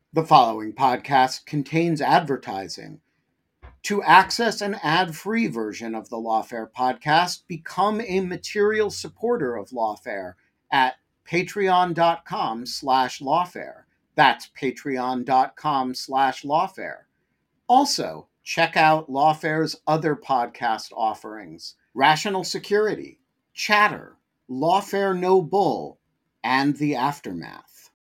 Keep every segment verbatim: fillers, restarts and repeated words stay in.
The following podcast contains advertising. To access an ad-free version of the Lawfare podcast, become a material supporter of Lawfare at patreon.com slash lawfare. That's patreon.com slash lawfare. Also, check out Lawfare's other podcast offerings: Rational Security, Chatter, Lawfare No Bull, and The Aftermath.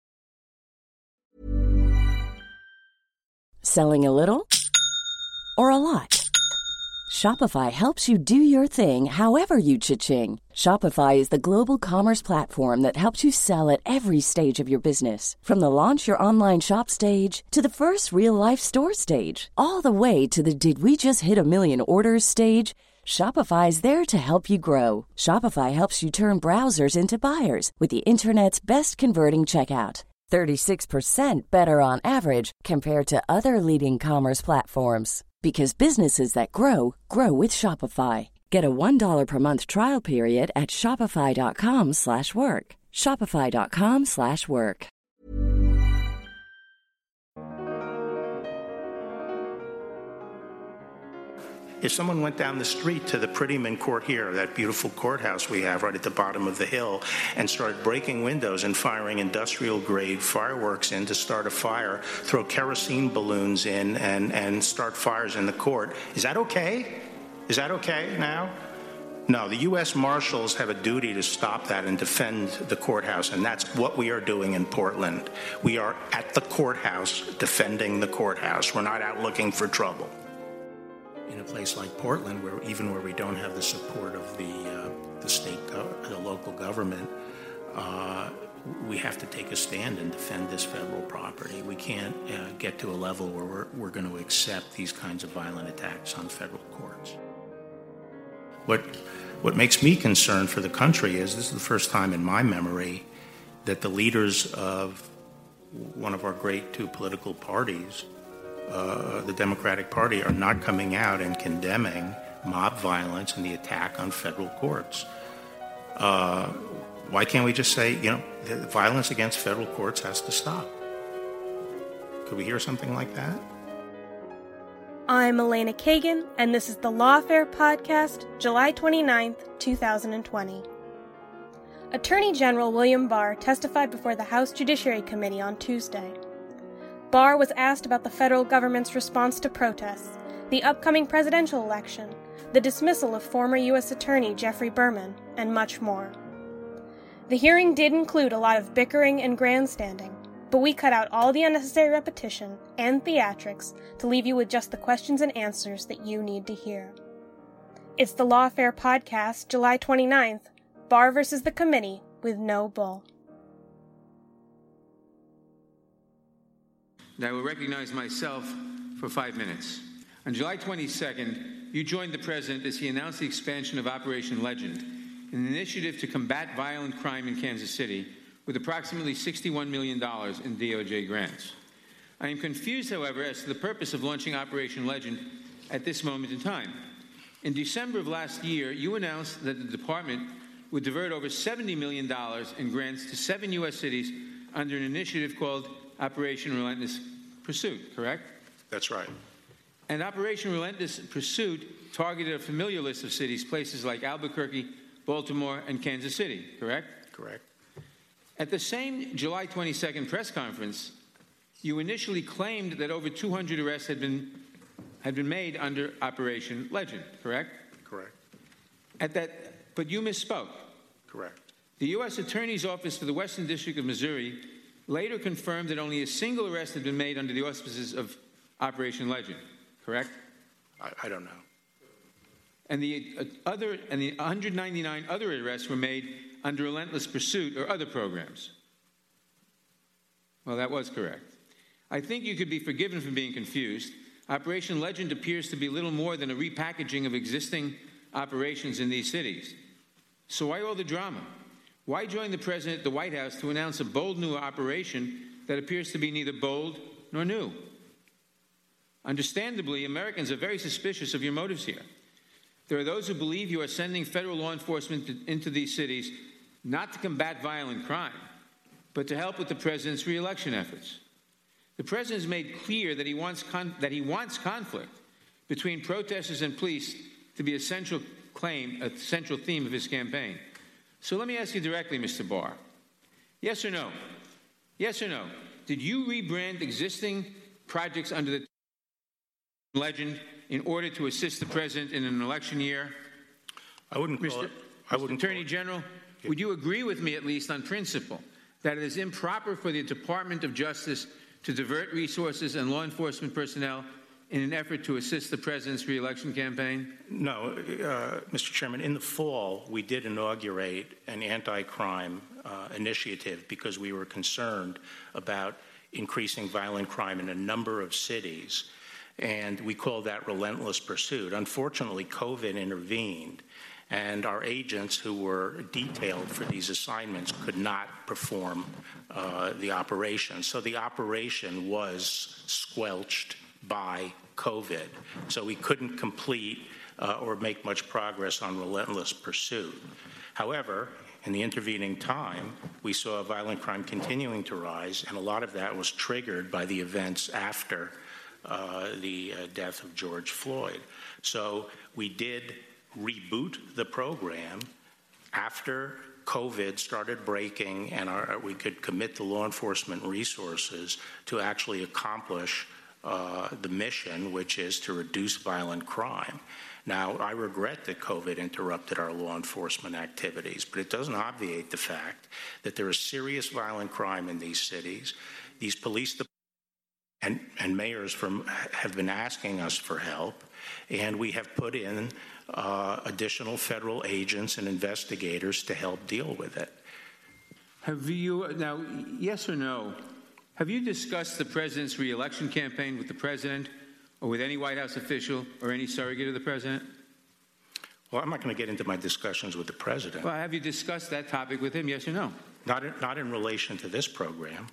Selling a little or a lot? Shopify helps you do your thing however you cha-ching. Shopify is the global commerce platform that helps you sell at every stage of your business. From the launch your online shop stage to the first real-life store stage, all the way to the did we just hit a million orders stage. Shopify is there to help you grow. Shopify helps you turn browsers into buyers with the internet's best converting checkout. thirty-six percent better on average compared to other leading commerce platforms. Because businesses that grow, grow with Shopify. Get a one dollar per month trial period at shopify.com slash work. Shopify.com slash work. If someone went down the street to the Prettyman Court here, that beautiful courthouse we have right at the bottom of the hill, and started breaking windows and firing industrial-grade fireworks in to start a fire, throw kerosene balloons in and, and start fires in the court, is that okay? Is that okay now? No, the U S Marshals have a duty to stop that and defend the courthouse, and that's what we are doing in Portland. We are at the courthouse defending the courthouse. We're not out looking for trouble. In a place like Portland, where even where we don't have the support of the uh, the state, gov- the local government, uh, we have to take a stand and defend this federal property. We can't uh, get to a level where we're, we're going to accept these kinds of violent attacks on federal courts. What what makes me concerned for the country is this is the first time in my memory that the leaders of one of our great two political parties, Uh, the Democratic Party, are not coming out and condemning mob violence and the attack on federal courts. Uh, why can't we just say, you know, the violence against federal courts has to stop? Could we hear something like that? I'm Elena Kagan, and this is the Lawfare Podcast, July twenty-ninth, twenty twenty. Attorney General William Barr testified before the House Judiciary Committee on Tuesday. Barr was asked about the federal government's response to protests, the upcoming presidential election, the dismissal of former U S Attorney Geoffrey Berman, and much more. The hearing did include a lot of bickering and grandstanding, but we cut out all the unnecessary repetition and theatrics to leave you with just the questions and answers that you need to hear. It's the Lawfare Podcast, July twenty-ninth, Barr versus the Committee with no bull. I will recognize myself for five minutes. On July twenty-second, you joined the President as he announced the expansion of Operation Legend, an initiative to combat violent crime in Kansas City with approximately sixty-one million dollars in D O J grants. I am confused, however, as to the purpose of launching Operation Legend at this moment in time. In December of last year, you announced that the department would divert over seventy million dollars in grants to seven U S cities under an initiative called Operation Relentless Pursuit, correct? That's right. And Operation Relentless Pursuit targeted a familiar list of cities, places like Albuquerque, Baltimore, and Kansas City, correct? Correct. At the same July twenty-second press conference, you initially claimed that over two hundred arrests had been had been made under Operation Legend, correct? Correct. At that, but you misspoke. Correct. The U S Attorney's Office for the Western District of Missouri later confirmed that only a single arrest had been made under the auspices of Operation Legend, correct? I, I don't know. And the uh, other and the one hundred ninety-nine other arrests were made under Relentless Pursuit or other programs. Well, that was correct. I think you could be forgiven for being confused. Operation Legend appears to be little more than a repackaging of existing operations in these cities. So why all the drama? Why join the President at the White House to announce a bold new operation that appears to be neither bold nor new? Understandably, Americans are very suspicious of your motives here. There are those who believe you are sending federal law enforcement to, into these cities not to combat violent crime, but to help with the President's re-election efforts. The president has made clear that he wants con- that he wants conflict between protesters and police to be a central claim, a central theme of his campaign. So let me ask you directly, Mister Barr. Yes or no? Yes or no? Did you rebrand existing projects under the legend in order to assist the president in an election year? I wouldn't call Mister it. I wouldn't Attorney General, yeah. would you agree with me, at least on principle, that it is improper for the Department of Justice to divert resources and law enforcement personnel in an effort to assist the president's re-election campaign? No, uh, Mister Chairman, in the fall, we did inaugurate an anti-crime uh, initiative because we were concerned about increasing violent crime in a number of cities, and we called that Relentless Pursuit. Unfortunately, COVID intervened, and our agents who were detailed for these assignments could not perform uh, the operation. So the operation was squelched by COVID. So we couldn't complete uh, or make much progress on Relentless Pursuit. However, in the intervening time, we saw violent crime continuing to rise, and a lot of that was triggered by the events after uh, the uh, death of George Floyd. So we did reboot the program after COVID started breaking and our, we could commit the law enforcement resources to actually accomplish uh, the mission, which is to reduce violent crime. Now, I regret that COVID interrupted our law enforcement activities, but it doesn't obviate the fact that there is serious violent crime in these cities. These police departments and, and mayors from, have been asking us for help, and we have put in uh, additional federal agents and investigators to help deal with it. Have you, now, yes or no, have you discussed the president's re-election campaign with the president or with any White House official or any surrogate of the president? Well, I'm not going to get into my discussions with the president. Well, have you discussed that topic with him, yes or no? Not in, not in relation to this program.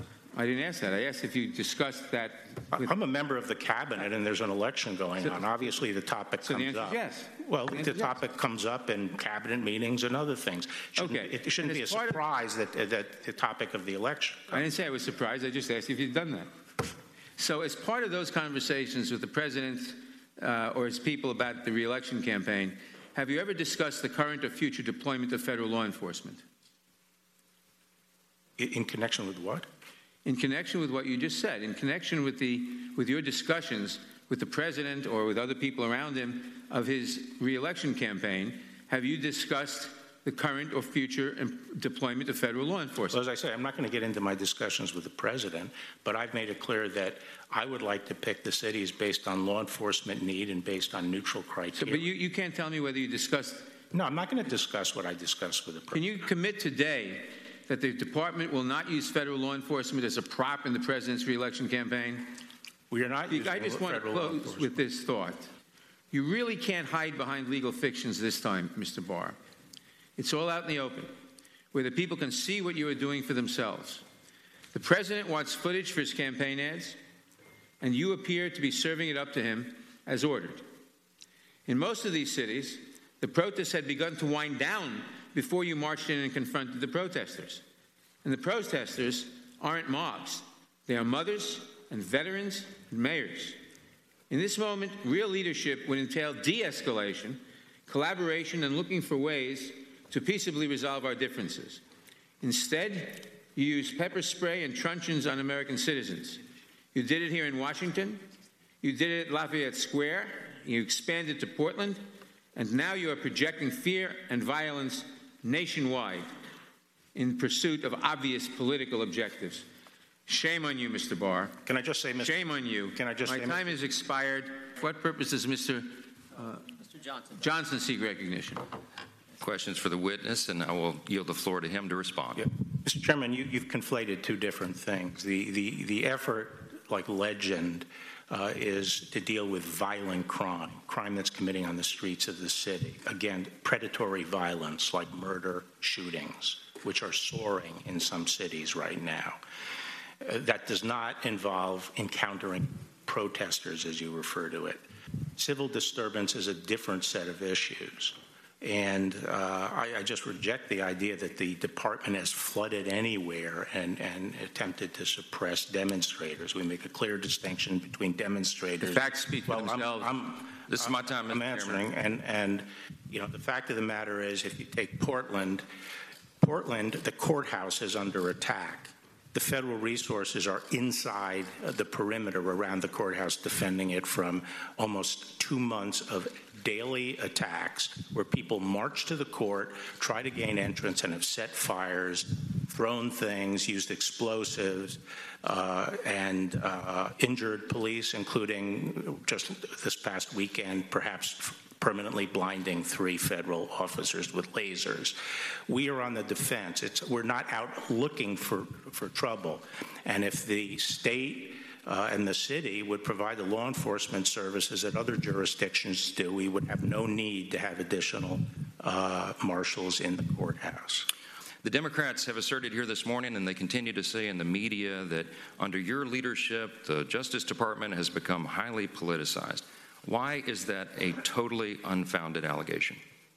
I didn't ask that. I asked if you discussed that with... I'm a member of the cabinet, and there's an election going So- on. Obviously, the topic So the comes answer is up. yes. Well, The the, answer is yes. topic comes up in cabinet meetings and other things. Shouldn't- Okay. It shouldn't And be a as part of- surprise that, that the topic of the election. I didn't say I was surprised. I just asked if you'd done that. So as part of those conversations with the president uh, or his people about the re-election campaign, have you ever discussed the current or future deployment of federal law enforcement? In, in connection with what? In connection with what you just said, in connection with the with your discussions with the president or with other people around him of his re-election campaign, have you discussed the current or future deployment of federal law enforcement? Well, as I say, I'm not going to get into my discussions with the president, but I've made it clear that I would like to pick the cities based on law enforcement need and based on neutral So, criteria. but you, you can't tell me whether you discussed. No, I'm not going to discuss what I discussed with the Can president. you commit today that the department will not use federal law enforcement as a prop in the president's re-election campaign? We are not using I just want to federal law close enforcement. with this thought. You really can't hide behind legal fictions this time, Mister Barr. It's all out in the open, where the people can see what you are doing for themselves. The president wants footage for his campaign ads, and you appear to be serving it up to him as ordered. In most of these cities, the protests had begun to wind down before you marched in and confronted the protesters. And the protesters aren't mobs. They are mothers and veterans and mayors. In this moment, real leadership would entail de-escalation, collaboration, and looking for ways to peaceably resolve our differences. Instead, you use pepper spray and truncheons on American citizens. You did it here in Washington. You did it at Lafayette Square. You expanded to Portland. And now you are projecting fear and violence nationwide in pursuit of obvious political objectives. Shame on you, Mister Barr. Can I just say, Mister Shame on you. Can I just My say, time has expired. For what purpose does Mister Uh, Mister Johnson. Johnson seek recognition? Questions for the witness, and I will yield the floor to him to respond. Yeah. Mister Chairman, you, you've conflated two different things. The, the, the effort, like legend, uh, is to deal with violent crime, crime that's committing on the streets of the city. Again, predatory violence like murder, shootings, which are soaring in some cities right now. Uh, that does not involve encountering protesters, as you refer to it. Civil disturbance is a different set of issues. And uh, I, I just reject the idea that the department has flooded anywhere and, and attempted to suppress demonstrators. We make a clear distinction between demonstrators. The facts speak for well, themselves. I'm, I'm, This is my time, I'm Mister answering, Chairman. and, and you know, the fact of the matter is, if you take Portland, Portland, the courthouse is under attack. The federal resources are inside the perimeter around the courthouse, defending it from almost two months of daily attacks where people march to the court, try to gain entrance, and have set fires, thrown things, used explosives, uh, and uh, injured police, including just this past weekend, perhaps permanently blinding three federal officers with lasers. We are on the defense. It's, we're not out looking for, for trouble. And if the state uh, and the city would provide the law enforcement services that other jurisdictions do, we would have no need to have additional uh, marshals in the courthouse. The Democrats have asserted here this morning, and they continue to say in the media, that under your leadership, the Justice Department has become highly politicized. Why is that a totally unfounded allegation?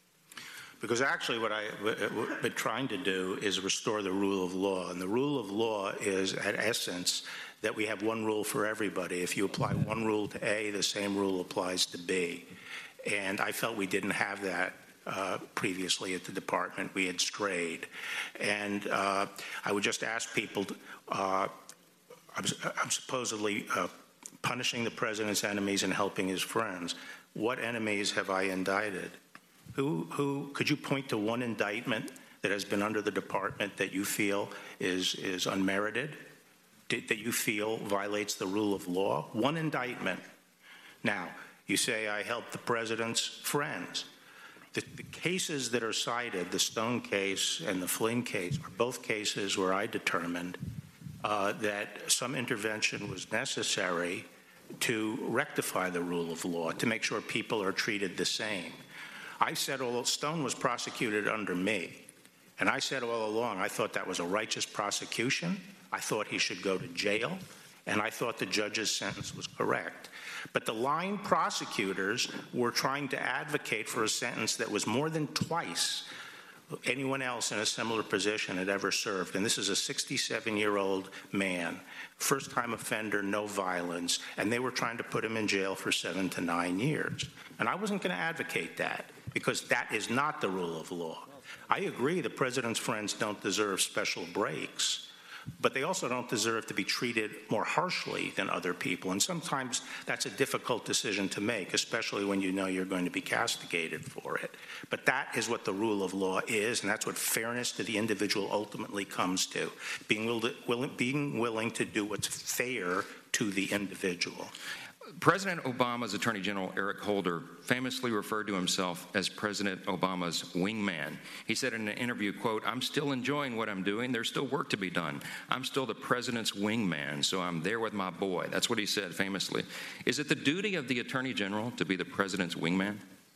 Because actually what I've been trying to do is restore the rule of law. And the rule of law is, at essence, that we have one rule for everybody. If you apply one rule to A, the same rule applies to B. And I felt we didn't have that uh, previously at the department. We had strayed. And uh, I would just ask people, to, uh, I'm, I'm supposedly uh, punishing the president's enemies and helping his friends. What enemies have I indicted? Who, who, could you point to one indictment that has been under the department that you feel is, is unmerited, Did, that you feel violates the rule of law? One indictment. Now, you say I helped the president's friends. The, the cases that are cited, the Stone case and the Flynn case, are both cases where I determined uh, that some intervention was necessary to rectify the rule of law, to make sure people are treated the same. I said all Stone was prosecuted under me, and I said all along I thought that was a righteous prosecution. I thought he should go to jail, and I thought the judge's sentence was correct. But the line prosecutors were trying to advocate for a sentence that was more than twice anyone else in a similar position had ever served. And this is a sixty-seven-year-old man, first-time offender, no violence, and they were trying to put him in jail for seven to nine years. And I wasn't going to advocate that, because that is not the rule of law. I agree the president's friends don't deserve special breaks, but they also don't deserve to be treated more harshly than other people. And sometimes that's a difficult decision to make, especially when you know you're going to be castigated for it. But that is what the rule of law is, and that's what fairness to the individual ultimately comes to, being, will to, willing, being willing to do what's fair to the individual. President Obama's Attorney General Eric Holder famously referred to himself as President Obama's wingman. He said in an interview, quote, "I'm still enjoying what I'm doing. There's still work to be done. I'm still the president's wingman, so I'm there with my boy." That's what he said famously. Is it the duty of the Attorney General to be the president's wingman?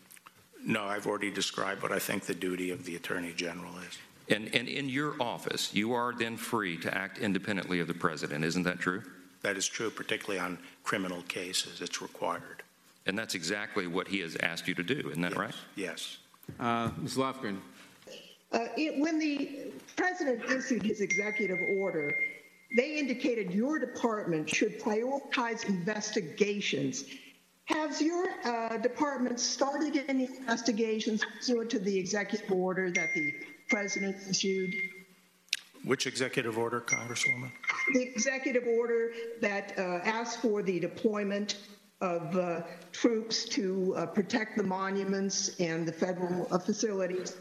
No, I've already described what I think the duty of the Attorney General is. And, and in your office, you are then free to act independently of the president. Isn't that true? That is true, particularly on criminal cases. It's required. And that's exactly what he has asked you to do, isn't that Yes. right? Yes. Uh, Miz Lofgren. Uh, it, when the president issued his executive order, they indicated your department should prioritize investigations. Has your uh, department started any investigations pursuant to the executive order that the president issued? Which executive order, Congresswoman? The executive order that uh, asks for the deployment of uh, troops to uh, protect the monuments and the federal uh, facilities.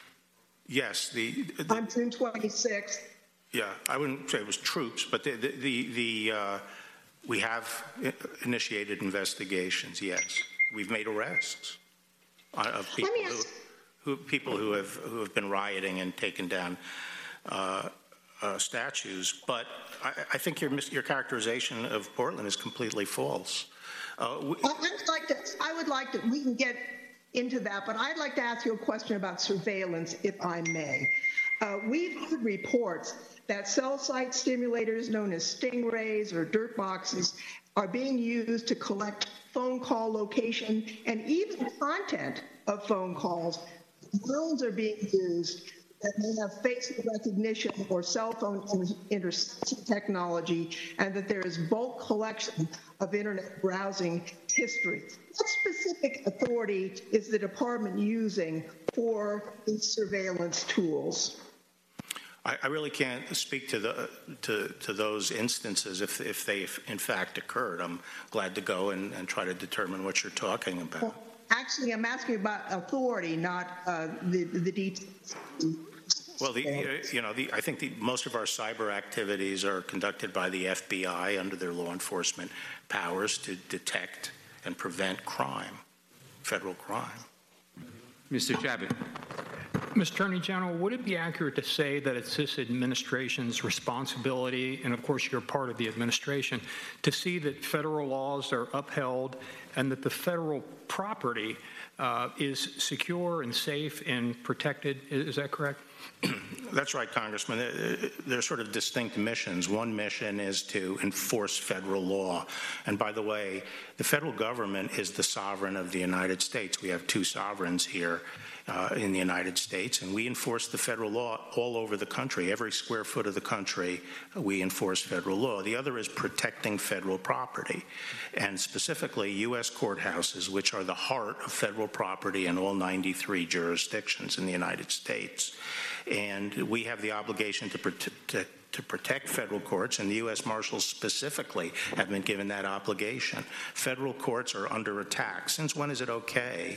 Yes. The, the, On June twenty-sixth. yeah, I wouldn't say it was troops, but the, the, the, the uh, we have initiated investigations, yes. We've made arrests of people who, who, people who, have, who have been rioting and taken down Uh, uh, statues, but I, I think your, your characterization of Portland is completely false. Uh, we, I would like to, I would like to, we can get into that, but I'd like to ask you a question about surveillance, if I may. Uh, we've heard reports that cell site stimulators known as stingrays or dirt boxes are being used to collect phone call location and even content of phone calls drones are being used that may have facial recognition or cell phone interception technology, and that there is bulk collection of internet browsing history. What specific authority is the department using for these surveillance tools? I, I really can't speak to the to, to those instances if if they in fact occurred. I'm glad to go and, and try to determine what you're talking about. Well, actually, I'm asking about authority, not uh, the the details. Well, the, you know, the, I think the, most of our cyber activities are conducted by the F B I under their law enforcement powers to detect and prevent crime, federal crime. Mister Chabot. Mister Attorney General, would it be accurate to say that it's this administration's responsibility, and of course you're part of the administration, to see that federal laws are upheld and that the federal property uh, is secure and safe and protected? Is that correct? That's right, Congressman. There are sort of distinct missions. One mission is to enforce federal law. And by the way, the federal government is the sovereign of the United States. We have two sovereigns here uh, in the United States, and we enforce the federal law all over the country. Every square foot of the country, we enforce federal law. The other is protecting federal property, and specifically U S courthouses, which are the heart of federal property in all ninety-three jurisdictions in the United States. And we have the obligation to protect, to, to protect federal courts, and the U S Marshals specifically have been given that obligation. Federal courts are under attack. Since when is it okay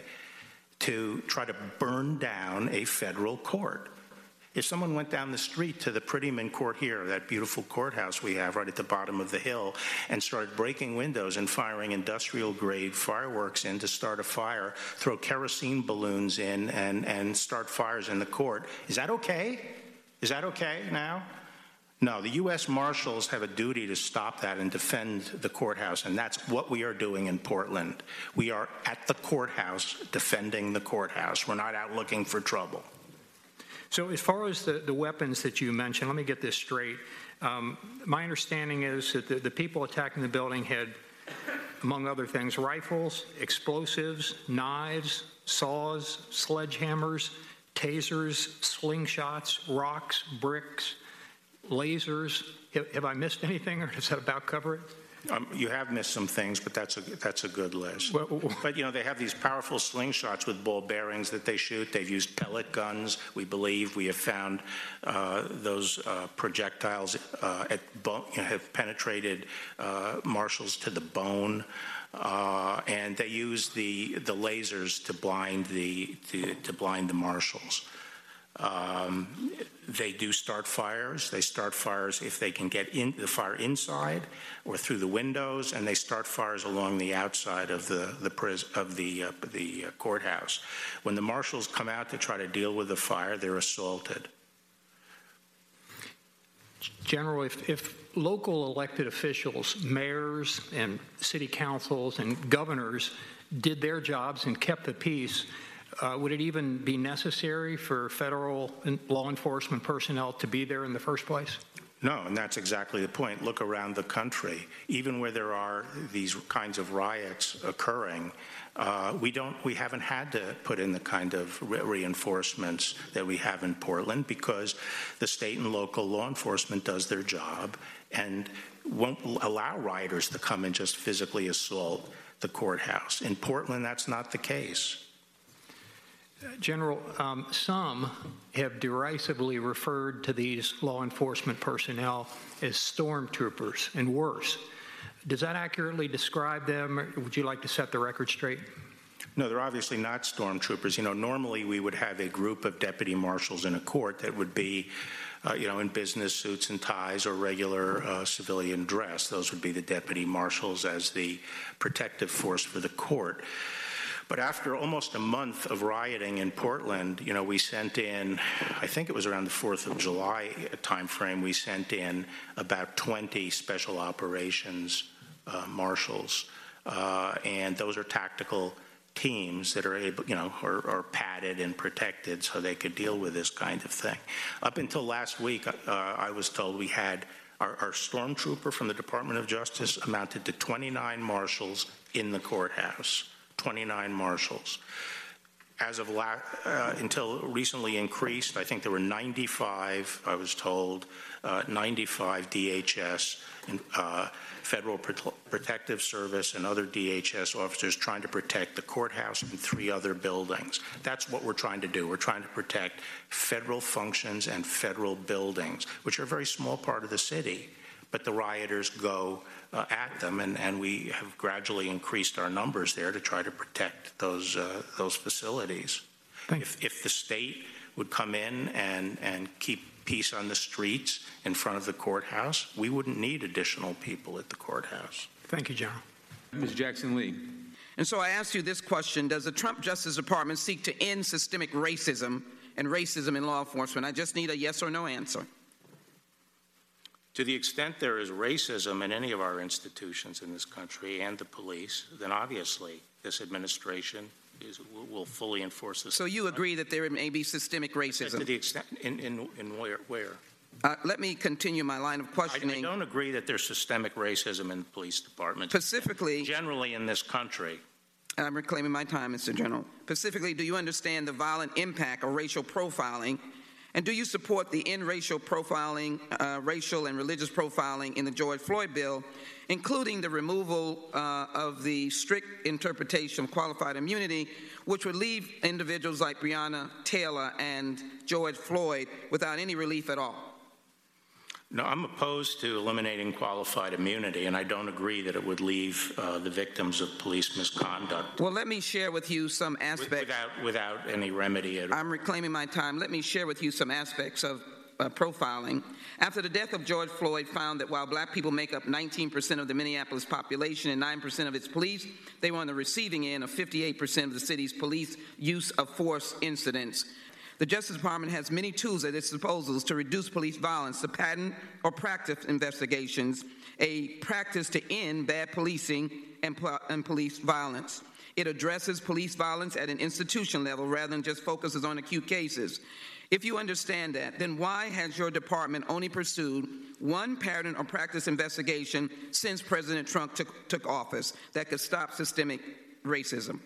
to try to burn down a federal court? If someone went down the street to the Prettyman Court here, that beautiful courthouse we have right at the bottom of the hill, and started breaking windows and firing industrial-grade fireworks in to start a fire, throw kerosene balloons in and, and start fires in the court, is that okay? Is that okay now? No, the U S Marshals have a duty to stop that and defend the courthouse, and that's what we are doing in Portland. We are at the courthouse defending the courthouse. We're not out looking for trouble. So as far as the, the weapons that you mentioned, let me get this straight. Um, my understanding is that the, the people attacking the building had, among other things, rifles, explosives, knives, saws, sledgehammers, tasers, slingshots, rocks, bricks, lasers. Have, have I missed anything, or does that about cover it? Um, you have missed some things, but that's a that's a good list. Well, but you know, they have these powerful slingshots with ball bearings that they shoot. They've used pellet guns. We believe we have found uh, those uh, projectiles uh, at bone, you know, have penetrated uh, marshals to the bone, uh, and they use the the lasers to blind the to, to blind the marshals. Um, they do start fires. They start fires if they can get in the fire inside or through the windows, and they start fires along the outside of the the pris of the uh, the uh, courthouse. When the marshals come out to try to deal with the fire, they're assaulted. General, if, if local elected officials, mayors and city councils and governors did their jobs and kept the peace, Uh, would it even be necessary for federal law enforcement personnel to be there in the first place? No, and that's exactly the point. Look around the country. Even where there are these kinds of riots occurring, uh, we don't, we haven't had to put in the kind of re reinforcements that we have in Portland, because the state and local law enforcement does their job and won't allow rioters to come and just physically assault the courthouse. In Portland, that's not the case. General, um, some have derisively referred to these law enforcement personnel as stormtroopers and worse. Does that accurately describe them, or would you like to set the record straight? No, they're obviously not stormtroopers. You know, normally we would have a group of deputy marshals in a court that would be, uh, you know, in business suits and ties or regular uh, civilian dress. Those would be the deputy marshals as the protective force for the court. But after almost a month of rioting in Portland, you know, we sent in, I think it was around the fourth of July timeframe, we sent in about twenty special operations uh, marshals. Uh, and those are tactical teams that are able, you know, are, are padded and protected so they could deal with this kind of thing. Up until last week, uh, I was told we had our, our stormtrooper from the Department of Justice amounted to twenty-nine marshals in the courthouse. twenty-nine marshals. as of la- uh, until recently increased. I think there were ninety-five, I was told, uh, ninety-five D H S, uh, Federal Pro- Protective Service and other D H S officers trying to protect the courthouse and three other buildings. That's what we're trying to do. We're trying to protect federal functions and federal buildings, which are a very small part of the city, but the rioters go uh, at them, and, and we have gradually increased our numbers there to try to protect those uh, those facilities. If, if the state would come in and, and keep peace on the streets in front of the courthouse, we wouldn't need additional people at the courthouse. Thank you, General. Miz Jackson-Lee. And so I ask you this question: does the Trump Justice Department seek to end systemic racism and racism in law enforcement? I just need a yes or no answer. To the extent there is racism in any of our institutions in this country and the police, then obviously this administration is, will fully enforce this. So you agree that there may be systemic racism? To the extent, in, in, in where? where? Uh, let me continue my line of questioning. I, I don't agree that there's systemic racism in the police department. Specifically, generally in this country. I'm reclaiming my time, Mister General. Specifically, do you understand the violent impact of racial profiling? And do you support the end racial profiling, uh, racial and religious profiling in the George Floyd bill, including the removal uh, of the strict interpretation of qualified immunity, which would leave individuals like Breonna Taylor and George Floyd without any relief at all? No, I'm opposed to eliminating qualified immunity, and I don't agree that it would leave uh, the victims of police misconduct. Well, let me share with you some aspects. Without, without any remedy at all. I'm reclaiming my time. Let me share with you some aspects of uh, profiling. After the death of George Floyd found that while black people make up nineteen percent of the Minneapolis population and nine percent of its police, they were on the receiving end of fifty-eight percent of the city's police use of force incidents. The Justice Department has many tools at its disposal to reduce police violence, to pattern or practice investigations, a practice to end bad policing and, and police violence. It addresses police violence at an institution level rather than just focuses on acute cases. If you understand that, then why has your department only pursued one pattern or practice investigation since President Trump took, took office that could stop systemic racism?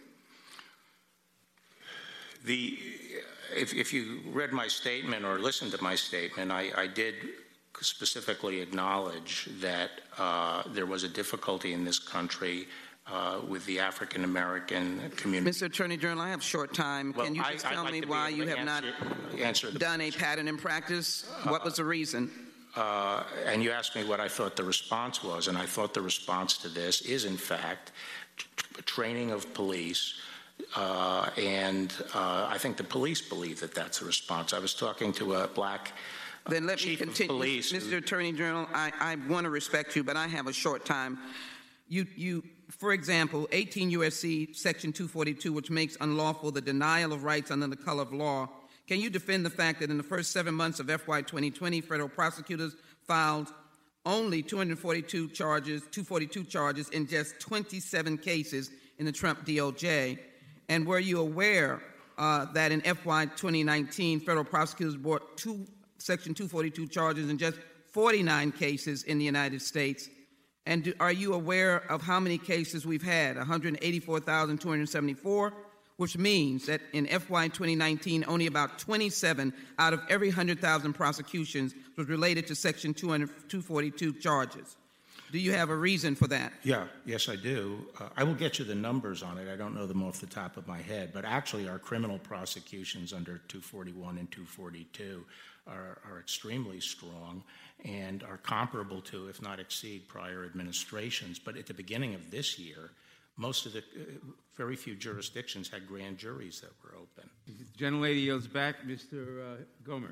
The If, if you read my statement or listened to my statement, I, I did specifically acknowledge that uh, there was a difficulty in this country uh, with the African American community. Mister Attorney General, I have short time. Well, Can you just I, tell like me be why you have answer, not answer done a pattern in practice? Uh, what was the reason? Uh, and you asked me what I thought the response was, and I thought the response to this is, in fact, t- training of police. Uh, and uh, I think the police believe that that's a response. I was talking to a black uh, then let chief me continue. of police. Mister Who, Attorney General, I, I want to respect you, but I have a short time. You, you, for example, eighteen U S C Section two forty-two, which makes unlawful the denial of rights under the color of law. Can you defend the fact that in the first seven months of F Y twenty twenty, federal prosecutors filed only two hundred forty-two charges, two forty-two charges in just twenty-seven cases in the Trump D O J? And were you aware uh, that in F Y twenty nineteen, federal prosecutors brought two Section two forty-two charges in just forty-nine cases in the United States? And do, are you aware of how many cases we've had? one hundred eighty-four thousand two hundred seventy-four, which means that in F Y twenty nineteen, only about twenty-seven out of every one hundred thousand prosecutions was related to Section two forty-two charges. Do you have a reason for that? Yeah, yes, I do. Uh, I will get you the numbers on it. I don't know them off the top of my head, but actually our criminal prosecutions under two forty-one and two forty-two are, are extremely strong and are comparable to, if not exceed, prior administrations. But at the beginning of this year, most of the, uh, very few jurisdictions had grand juries that were open. The gentlelady yields back. Mister Uh, Gomer.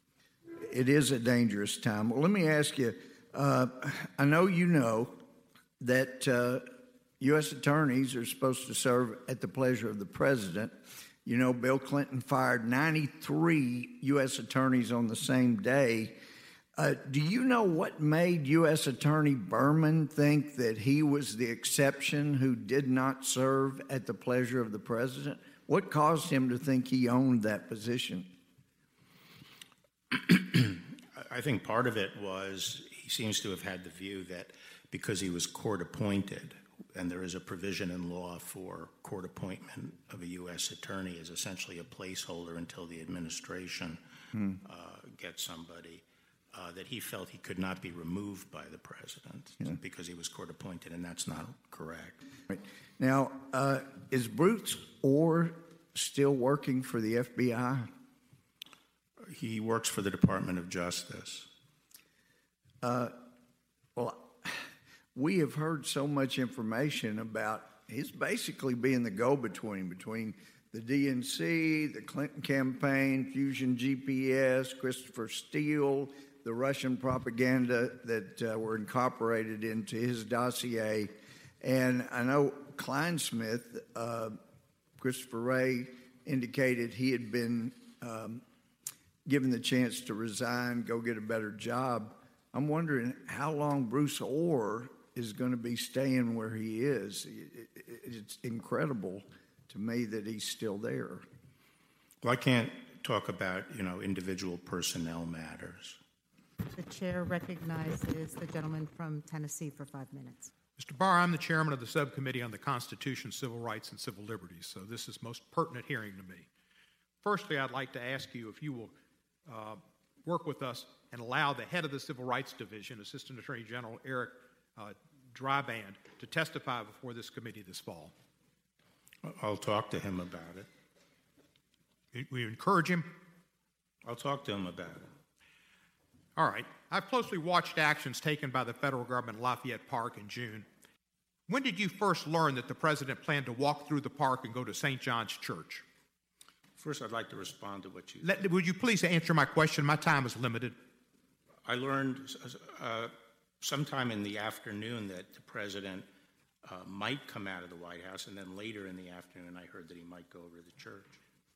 It is a dangerous time. Well, let me ask you, Uh, I know you know that uh, U S attorneys are supposed to serve at the pleasure of the president. You know, Bill Clinton fired ninety-three U S attorneys on the same day. Uh, do you know what made U S Attorney Berman think that he was the exception who did not serve at the pleasure of the president? What caused him to think he owned that position? I think part of it was he seems to have had the view that because he was court appointed, and there is a provision in law for court appointment of a U S attorney as essentially a placeholder until the administration hmm. uh, gets somebody, uh, that he felt he could not be removed by the president yeah. because he was court appointed, and that's not correct. Right. Now, uh, is Bruce Ohr still working for the F B I? He works for the Department of Justice. Uh, well, we have heard so much information about he's basically being the go-between between the D N C, the Clinton campaign, Fusion G P S, Christopher Steele, the Russian propaganda that uh, were incorporated into his dossier. And I know Kleinsmith, uh, Christopher Wray, indicated he had been um, given the chance to resign, go get a better job. I'm wondering how long Bruce Ohr is going to be staying where he is. It's incredible to me that he's still there. Well, I can't talk about, you know, individual personnel matters. The chair recognizes the gentleman from Tennessee for five minutes. Mister Barr, I'm the chairman of the subcommittee on the Constitution, Civil Rights, and Civil Liberties, so this is most pertinent hearing to me. Firstly, I'd like to ask you if you will uh, work with us and allow the head of the Civil Rights Division, Assistant Attorney General Eric uh, Dryband, to testify before this committee this fall. I'll talk to him about it. We encourage him? I'll talk to him about it. All right. I've closely watched actions taken by the federal government at Lafayette Park in June. When did you first learn that the president planned to walk through the park and go to Saint John's Church? First, I'd like to respond to what you... Let, would you please answer my question? My time is limited. I learned uh, sometime in the afternoon that the president uh, might come out of the White House, and then later in the afternoon I heard that he might go over to the church.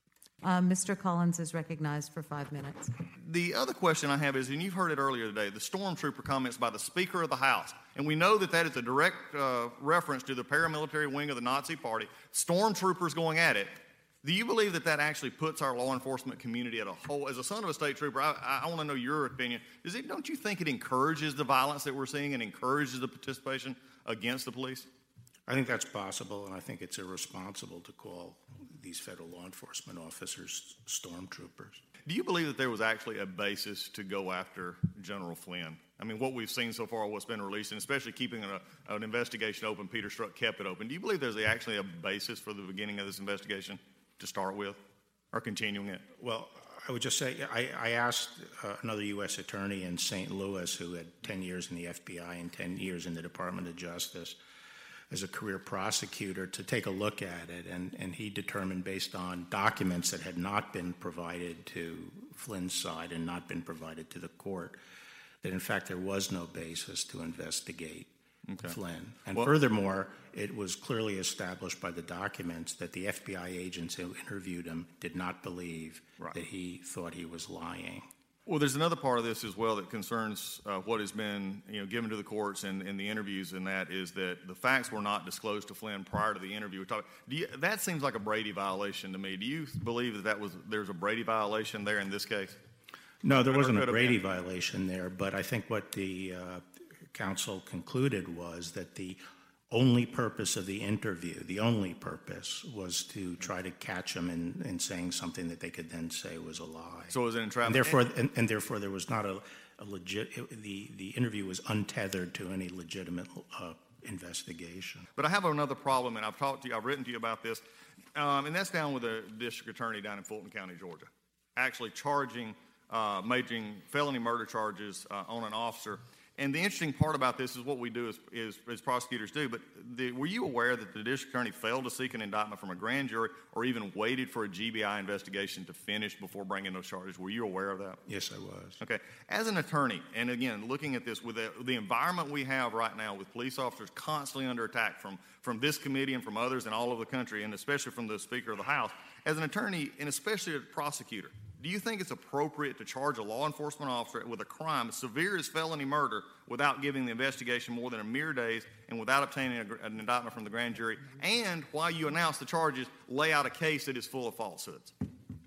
Uh, Mister Collins is recognized for five minutes. The other question I have is, and you've heard it earlier today, the stormtrooper comments by the Speaker of the House. And we know that that is a direct uh, reference to the paramilitary wing of the Nazi Party, stormtroopers going at it. Do you believe that that actually puts our law enforcement community at a whole? As a son of a state trooper, I, I, I want to know your opinion. Does it, don't you think it encourages the violence that we're seeing and encourages the participation against the police? I think that's possible, and I think it's irresponsible to call these federal law enforcement officers stormtroopers. Do you believe that there was actually a basis to go after General Flynn? I mean, what we've seen so far, what's been released, and especially keeping a, an investigation open, Peter Strzok kept it open. Do you believe there's actually a basis for the beginning of this investigation to start with, or continuing it? Well, I would just say I, I asked uh, another U S attorney in Saint Louis who had ten years in the F B I and ten years in the Department of Justice as a career prosecutor to take a look at it, and, and he determined based on documents that had not been provided to Flynn's side and not been provided to the court that in fact there was no basis to investigate okay. Flynn. And well, furthermore, it was clearly established by the documents that the F B I agents who interviewed him did not believe right. that he thought he was lying. Well, there's another part of this as well that concerns uh, what has been, you know, given to the courts and, and the interviews, and that is that the facts were not disclosed to Flynn prior to the interview. Do you, that seems like a Brady violation to me. Do you believe that that was there's a Brady violation there in this case? No, there wasn't a Brady violation there, but I think what the uh, counsel concluded was that the only purpose of the interview, the only purpose, was to try to catch him in, in saying something that they could then say was a lie. So it was an entrapment. And therefore, and, and therefore there was not a, a legit, it, the, the interview was untethered to any legitimate uh, investigation. But I have another problem, and I've talked to you, I've written to you about this, um, and that's down with the district attorney down in Fulton County, Georgia, actually charging, uh, making felony murder charges uh, on an officer. And the interesting part about this is what we do as, as, as prosecutors do, but the, were you aware that the district attorney failed to seek an indictment from a grand jury or even waited for a G B I investigation to finish before bringing those charges? Were you aware of that? Yes, I was. Okay. As an attorney, and again, looking at this with the, the environment we have right now with police officers constantly under attack from, from this committee and from others in all over the country, and especially from the Speaker of the House, as an attorney and especially a prosecutor, do you think it's appropriate to charge a law enforcement officer with a crime as severe as felony murder without giving the investigation more than a mere days and without obtaining a, an indictment from the grand jury, and while you announce the charges, lay out a case that is full of falsehoods?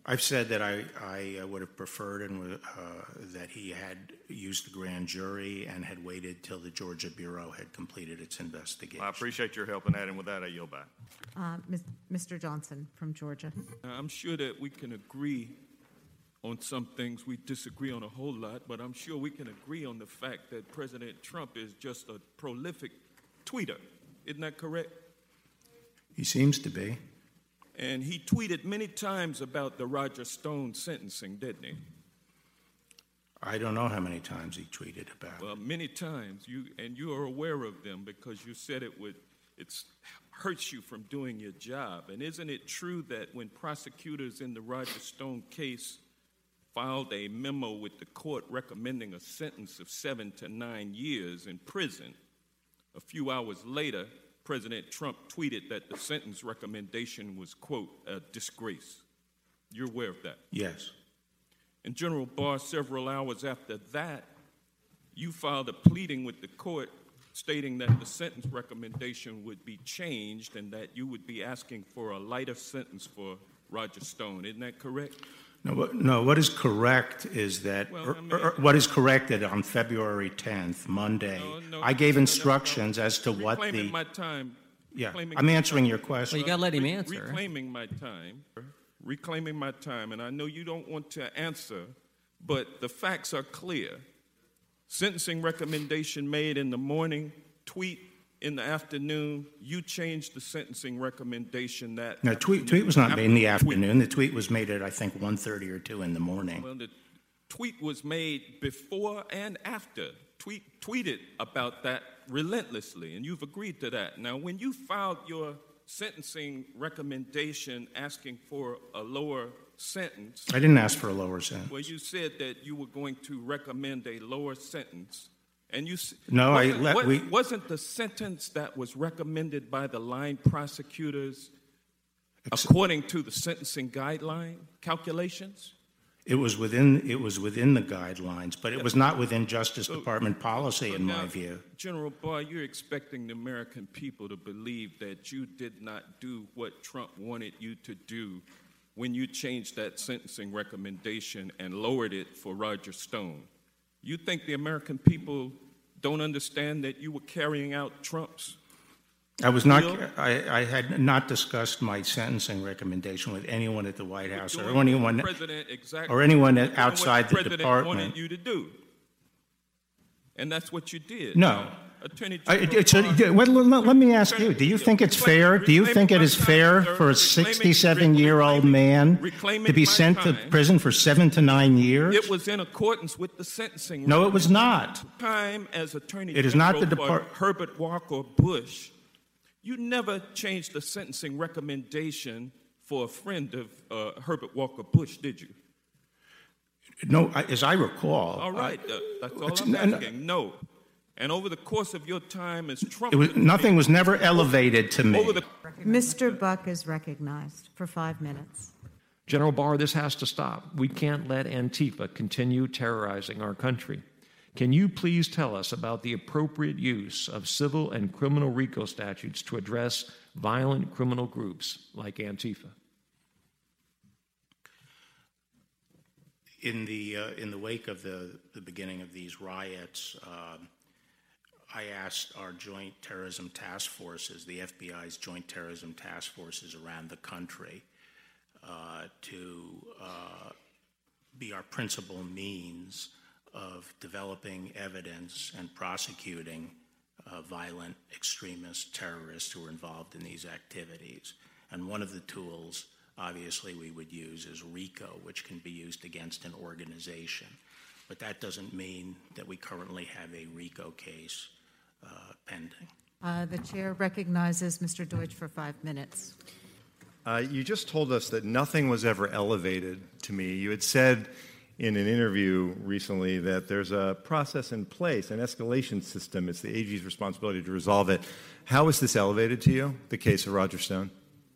I've said that I, I uh, would have preferred and uh, that he had used the grand jury and had waited till the Georgia Bureau had completed its investigation. I appreciate your help in that, and with that, I yield back. Uh, Mister Johnson from Georgia. I'm sure that we can agree on some things. We disagree on a whole lot, but I'm sure we can agree on the fact that President Trump is just a prolific tweeter. Isn't that correct? He seems to be. And he tweeted many times about the Roger Stone sentencing, didn't he? I don't know how many times he tweeted about well, it. Well, many times, you and you are aware of them because you said it would it hurts you from doing your job. And isn't it true that when prosecutors in the Roger Stone case filed a memo with the court recommending a sentence of seven to nine years in prison, a few hours later, President Trump tweeted that the sentence recommendation was, quote, a disgrace. You're aware of that? Yes. And General Barr, several hours after that, you filed a pleading with the court stating that the sentence recommendation would be changed and that you would be asking for a lighter sentence for Roger Stone. Isn't that correct? No, what, no, what is correct is that, well, or, I mean, or, what is correct that on February tenth, Monday, no, no, I gave no, instructions no, no, no. as to what reclaiming the... my time. Yeah, reclaiming I'm answering time. your question. Well, you got to let him Re- answer. Reclaiming my time, reclaiming my time, and I know you don't want to answer, but the facts are clear. Sentencing recommendation made in the morning, tweet in the afternoon, you changed the sentencing recommendation that No, tweet, tweet was not made in the afternoon. The tweet was made at, I think, one thirty or two in the morning. Well, the tweet was made before and after. Tweet tweeted about that relentlessly, and you've agreed to that. Now, when you filed your sentencing recommendation asking for a lower sentence... I didn't ask for a lower sentence. Well, you said that you were going to recommend a lower sentence. And you no, wasn't, I let what, we wasn't the sentence that was recommended by the line prosecutors according to the sentencing guideline calculations? It was within it was within the guidelines, but it was not within Justice so, Department policy, so in now, my view. General Barr, you're expecting the American people to believe that you did not do what Trump wanted you to do when you changed that sentencing recommendation and lowered it for Roger Stone. You think the American people don't understand that you were carrying out Trump's I was not. deal? I, I had not discussed my sentencing recommendation with anyone at the White House or Doing anyone, what the president exactly, or anyone doing outside what the, the president department. wanted you to do, and that's what you did. No. Attorney I, General it's a, Barr, well, let, let me ask you: do you think it's fair? Do you think it is fair for a sixty-seven-year-old man to be sent to prison for seven to nine years? It was in accordance with the sentencing. No, it was not. Time as Attorney It is General not the for depart- Herbert Walker Bush, you never changed the sentencing recommendation for a friend of uh, Herbert Walker Bush, did you? No, I, as I recall. All right, I, uh, that's all it's- I'm no, asking. No. And over the course of your time as Trump... It was, nothing was never elevated to me. The, Mister Buck is recognized for five minutes. General Barr, this has to stop. We can't let Antifa continue terrorizing our country. Can you please tell us about the appropriate use of civil and criminal RICO statutes to address violent criminal groups like Antifa? In the uh, in the wake of the, the beginning of these riots, uh, I asked our joint terrorism task forces, the F B I's joint terrorism task forces around the country, uh, to uh, be our principal means of developing evidence and prosecuting uh, violent extremist terrorists who are involved in these activities. And one of the tools, obviously, we would use is RICO, which can be used against an organization. But that doesn't mean that we currently have a RICO case uh, pending. Uh, the chair recognizes Mister Deutsch for five minutes. Uh, you just told us that nothing was ever elevated to me. You had said in an interview recently that there's a process in place, an escalation system. It's the A G's responsibility to resolve it. How was this elevated to you, the case of Roger Stone?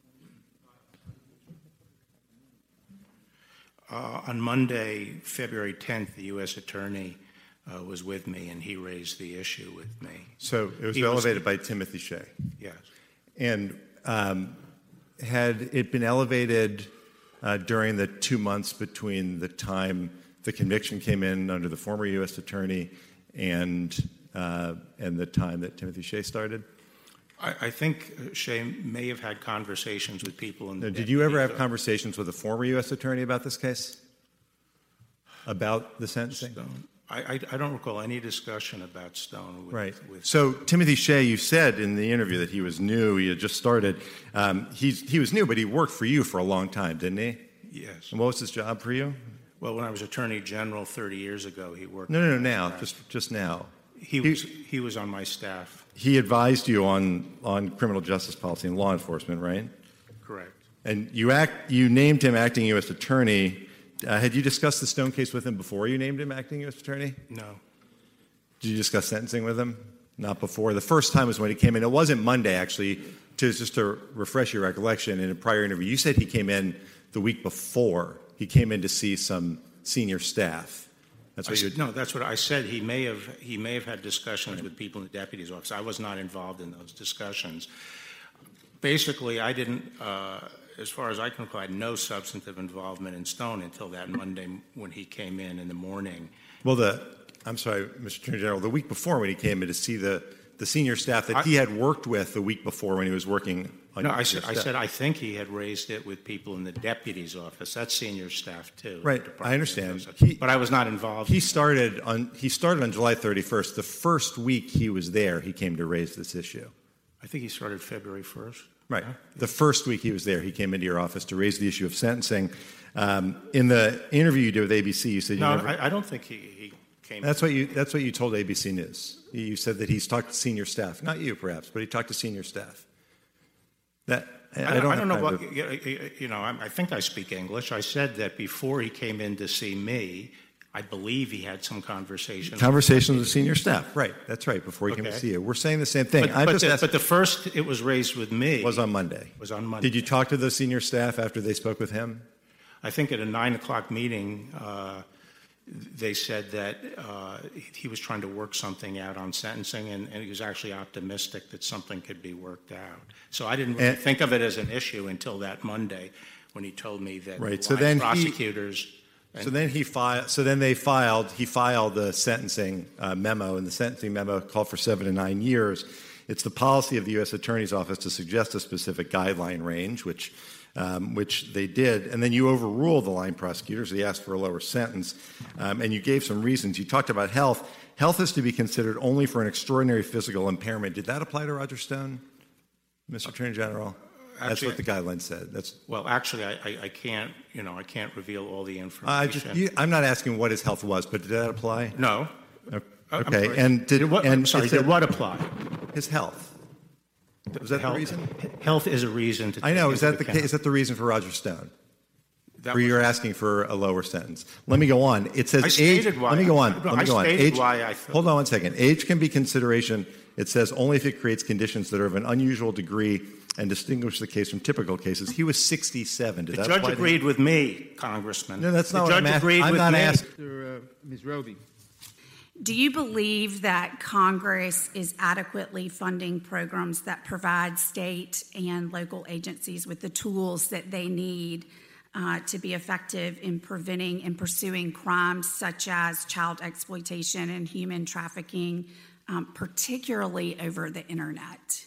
Uh, on Monday, February tenth, the U S attorney uh, was with me, and he raised the issue with me. So it was He elevated was, by Timothy Shea. Yes. And um, had it been elevated uh, during the two months between the time the conviction came in under the former U S attorney and uh, and the time that Timothy Shea started? I, I think Shea may have had conversations with people in the. Now, did you ever have conversations with a former U S attorney about this case? About the sentencing? Stone. I, I, I don't recall any discussion about Stone. With, right. With so Timothy Shea, you said in the interview that he was new. He had just started. Um, he's, he was new, but he worked for you for a long time, didn't he? Yes. And what was his job for you? Well, when I was Attorney General thirty years ago, he worked. No, no, no. Now, just just now. He was he was on my staff. He advised you on on criminal justice policy and law enforcement, right? Correct. And you act you named him acting U S attorney. Uh, had you discussed the Stone case with him before you named him acting U S attorney? No. Did you discuss sentencing with him? Not before. The first time was when he came in. It wasn't Monday, actually. To just to refresh your recollection, in a prior interview, you said he came in the week before. He came in to see some senior staff. That's what I, you. No, that's what I said. He may have he may have had discussions right. with people in the deputy's office. I was not involved in those discussions. Basically, I didn't, uh, as far as I can recall, I had no substantive involvement in Stone until that Monday when he came in in the morning. Well, the I'm sorry, Mister Attorney General, the week before when he came in to see the the senior staff that I, he had worked with the week before when he was working. No, I said, I said I think he had raised it with people in the deputy's office. That's senior staff too. Right, I understand. He, but I was not involved. He started on he started on July thirty-first. The first week he was there, he came to raise this issue. I think he started February first. Right. Yeah. The first week he was there, he came into your office to raise the issue of sentencing. Um, in the interview you did with A B C, you said you no, never. I, I don't think he, he came. That's what you. That's what you told A B C News. You said that he's talked to senior staff, not you perhaps, but he talked to senior staff. That. I, I don't, I don't know what, to... you know, I think I speak English. I said that before he came in to see me, I believe he had some conversations. Conversations with senior staff, right. That's right, before he okay. came to see you. We're saying the same thing. But, but, the, but the first it was raised with me. Was on Monday. Was on Monday. Did you talk to the senior staff after they spoke with him? I think at a nine o'clock meeting, uh, they said that uh, he was trying to work something out on sentencing, and, and he was actually optimistic that something could be worked out. So I didn't really and, think of it as an issue until that Monday when he told me that right. So then prosecutors. He, so then he filed. So then they filed. He filed the sentencing uh, memo, and the sentencing memo called for seven to nine years. It's the policy of the U S Attorney's Office to suggest a specific guideline range, which. Um, which they did, and then you overruled the line prosecutors. They asked for a lower sentence, um, and you gave some reasons. You talked about health. Health is to be considered only for an extraordinary physical impairment. Did that apply to Roger Stone, Mister Attorney General? Actually, that's what the guidelines said. That's well, actually, I, I, I can't, you know, I can't reveal all the information. I just, you, I'm not asking what his health was, but did that apply? No. Okay, and did, did what? And I'm sorry, did what apply? His health. Was that health, the reason? Health is a reason to. I know. Is that the case? Is that the reason for Roger Stone? That where you're asking for a lower sentence. Let me go on. It says I age. Why let me go on. I, let me go I on. Age. Why I hold on one second. Age can be consideration. It says only if it creates conditions that are of an unusual degree and distinguish the case from typical cases. He was sixty-seven. Did the that judge apply agreed with me, Congressman. No, that's the not judge what I'm agreed I'm with not me. asking. Uh, Miz Roby. Do you believe that Congress is adequately funding programs that provide state and local agencies with the tools that they need uh, to be effective in preventing and pursuing crimes such as child exploitation and human trafficking, um, particularly over the internet?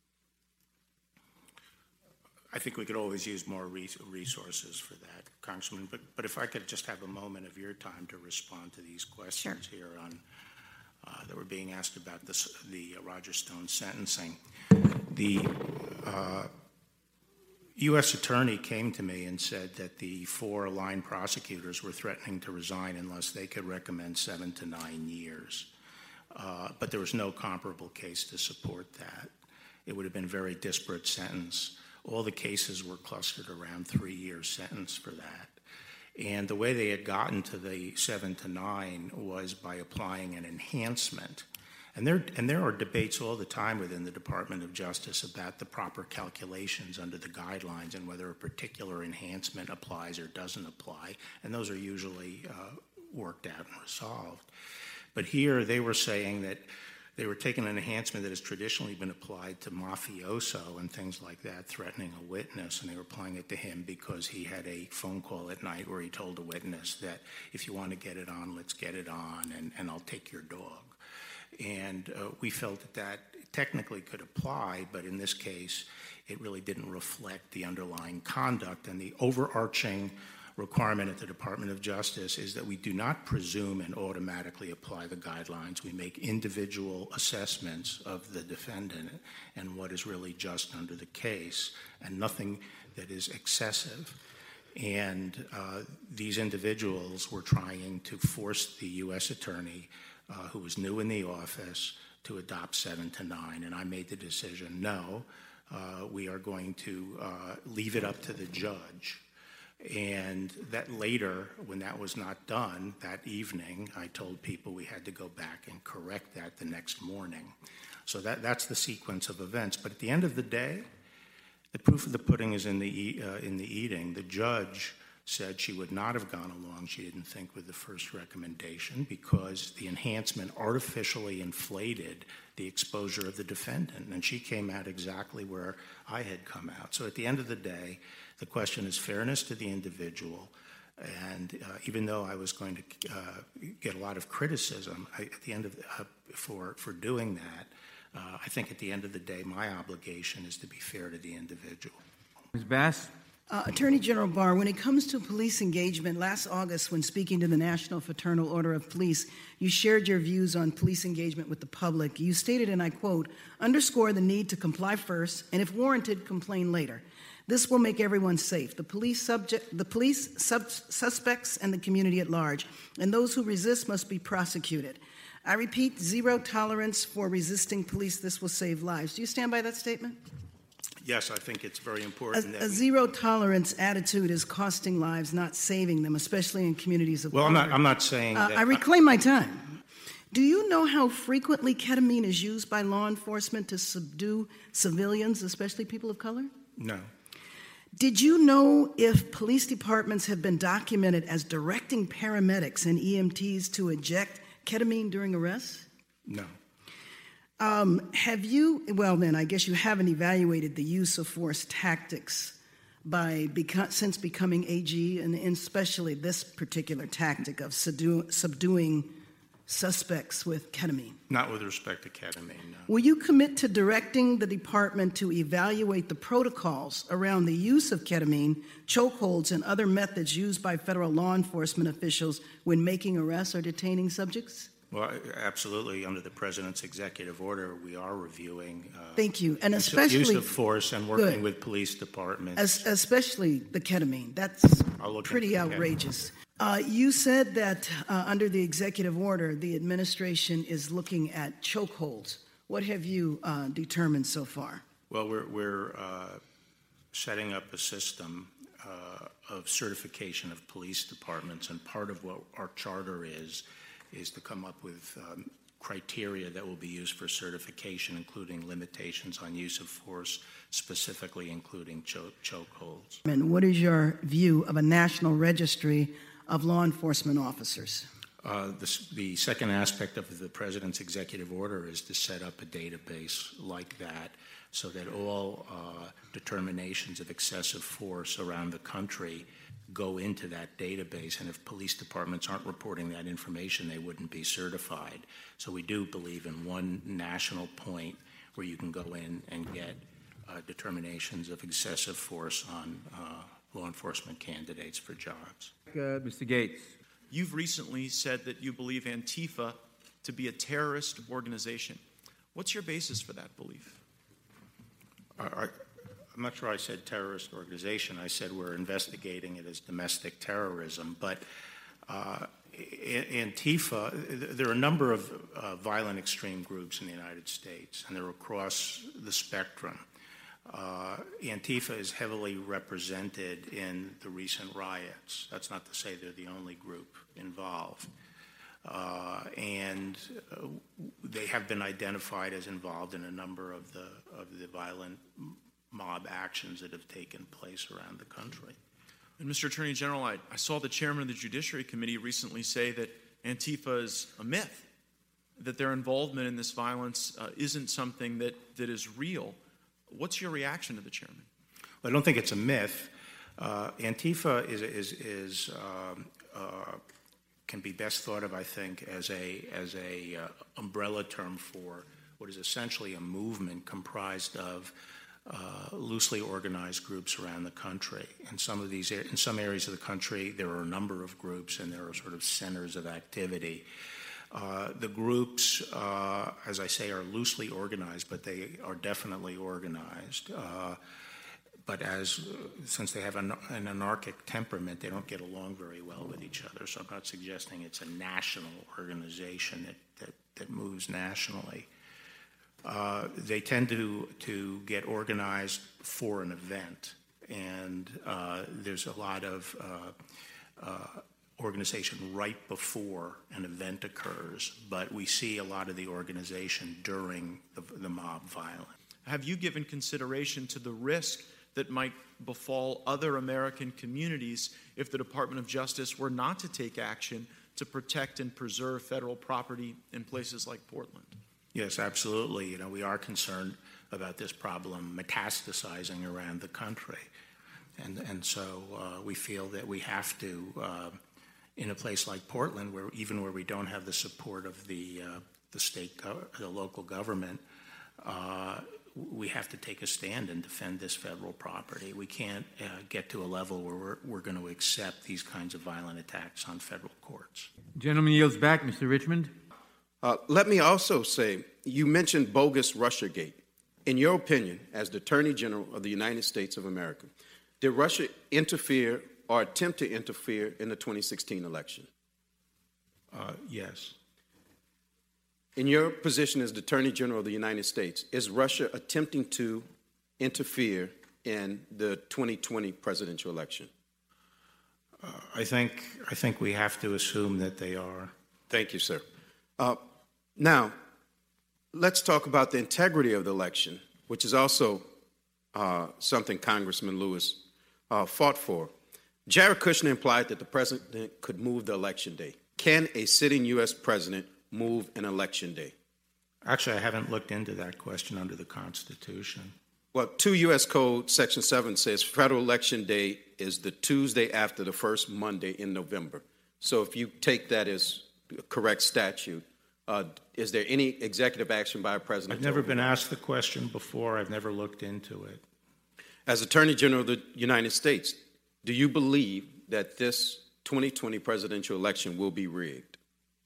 I think we could always use more resources for that, Congressman. But, but if I could just have a moment of your time to respond to these questions sure. here on uh, that were being asked about this, the uh, Roger Stone sentencing. The uh, U S attorney came to me and said that the four line prosecutors were threatening to resign unless they could recommend seven to nine years. Uh, but there was no comparable case to support that. It would have been a very disparate sentence. All the cases were clustered around three-year sentence for that. And the way they had gotten to the seven to nine was by applying an enhancement. And there, and there are debates all the time within the Department of Justice about the proper calculations under the guidelines and whether a particular enhancement applies or doesn't apply. And those are usually uh, worked out and resolved. But here they were saying that They were taking an enhancement that has traditionally been applied to mafioso and things like that, threatening a witness, and they were applying it to him because he had a phone call at night where he told a witness that if you want to get it on, let's get it on, and, and I'll take your dog. And uh, we felt that that technically could apply, but in this case, it really didn't reflect the underlying conduct. And the overarching requirement at the Department of Justice is that we do not presume and automatically apply the guidelines. We make individual assessments of the defendant and what is really just under the case, and nothing that is excessive. And uh, these individuals were trying to force the U S attorney, uh, who was new in the office, to adopt seven to nine. And I made the decision, no, uh, we are going to uh, leave it up to the judge. And that later, when that was not done, that evening, I told people we had to go back and correct that the next morning. So that, that's the sequence of events. But at the end of the day, the proof of the pudding is in the, e- uh, in the eating. The judge said she would not have gone along, she didn't think, with the first recommendation because the enhancement artificially inflated the exposure of the defendant. And she came out exactly where I had come out. So at the end of the day, the question is fairness to the individual. And uh, even though I was going to uh, get a lot of criticism I, at the end of uh, for for doing that, uh, I think at the end of the day, my obligation is to be fair to the individual. Miz Bass? Uh, Attorney General Barr, when it comes to police engagement, last August when speaking to the National Fraternal Order of Police, you shared your views on police engagement with the public. You stated, and I quote, underscore the need to comply first, and if warranted, complain later. This will make everyone safe, the police, subject, the police sub- suspects, and the community at large, and those who resist must be prosecuted. I repeat, zero tolerance for resisting police. This will save lives. Do you stand by that statement? Yes, I think it's very important. A, that a we, zero tolerance attitude is costing lives, not saving them, especially in communities of well, I'm color. not, I'm not saying uh, that. I reclaim my time. Do you know how frequently ketamine is used by law enforcement to subdue civilians, especially people of color? No. Did you know if police departments have been documented as directing paramedics and E M Ts to eject ketamine during arrests? No. Um, have you, well then, I guess you haven't evaluated the use of force tactics by beco- since becoming A G, and especially this particular tactic of subdu- subduing suspects with ketamine? Not with respect to ketamine, no. Will you commit to directing the department to evaluate the protocols around the use of ketamine, chokeholds, and other methods used by federal law enforcement officials when making arrests or detaining subjects? Well, absolutely. Under the President's executive order, we are reviewing uh, Thank you. And use, especially, use of force and working good. with police departments. As, especially the ketamine. That's pretty outrageous. Uh, you said that uh, under the executive order, the administration is looking at chokeholds. What have you uh, determined so far? Well, we're, we're uh, setting up a system uh, of certification of police departments, and part of what our charter is is to come up with um, criteria that will be used for certification, including limitations on use of force, specifically including choke chokeholds. And what is your view of a national registry of law enforcement officers? Uh, the, the second aspect of the President's executive order is to set up a database like that so that all uh, determinations of excessive force around the country go into that database, and if police departments aren't reporting that information, they wouldn't be certified. So we do believe in one national point where you can go in and get uh, determinations of excessive force on uh, law enforcement candidates for jobs. Uh, Mister Gates. You've recently said that you believe Antifa to be a terrorist organization. What's your basis for that belief? I, I, I'm not sure I said terrorist organization. I said we're investigating it as domestic terrorism. But uh, Antifa, there are a number of uh, violent extreme groups in the United States, and they're across the spectrum. Uh, Antifa is heavily represented in the recent riots. That's not to say they're the only group involved. Uh, and uh, they have been identified as involved in a number of the, of the violent mob actions that have taken place around the country. And Mister Attorney General, I, I saw the chairman of the Judiciary Committee recently say that Antifa is a myth. that their involvement in this violence uh, isn't something that, that is real. What's your reaction to the chairman? Well, I don't think it's a myth. Uh, Antifa is, is, is um, uh, can be best thought of, I think, as a as a uh, umbrella term for what is essentially a movement comprised of uh, loosely organized groups around the country. In some of these, in some areas of the country, there are a number of groups, and there are sort of centers of activity. Uh, the groups, uh, as I say, are loosely organized, but they are definitely organized. Uh, But as uh, since they have an, an anarchic temperament, they don't get along very well with each other. So I'm not suggesting it's a national organization that, that, that moves nationally. Uh, they tend to, to get organized for an event, and uh, there's a lot of uh, uh, organization right before an event occurs, but we see a lot of the organization during the, the mob violence. Have you given consideration to the risk that might befall other American communities if the Department of Justice were not to take action to protect and preserve federal property in places like Portland? Yes, absolutely. You know, we are concerned about this problem metastasizing around the country. And, and so uh, we feel that we have to, uh, in a place like Portland, where even where we don't have the support of the, uh, the state, go- the local government, uh, we have to take a stand and defend this federal property. We can't uh, get to a level where we're, we're going to accept these kinds of violent attacks on federal courts. Gentleman yields back. Mister Richmond. Uh, let me also say, you mentioned bogus Russiagate. In your opinion, as the Attorney General of the United States of America, did Russia interfere or attempt to interfere in the twenty sixteen election? Uh, yes. In your position as the Attorney General of the United States, is Russia attempting to interfere in the twenty twenty presidential election? Uh, I think I think we have to assume that they are. Thank you, sir. Uh, now, let's talk about the integrity of the election, which is also uh, something Congressman Lewis uh, fought for. Jared Kushner implied that the president could move the election day. Can a sitting U S president move an election day? Actually, I haven't looked into that question under the Constitution. Well, two U S Code Section seven says federal election day is the Tuesday after the first Monday in November. So if you take that as a correct statute, uh, is there any executive action by a president? I've never been asked the question before. I've never looked into it. As Attorney General of the United States, do you believe that this twenty twenty presidential election will be rigged?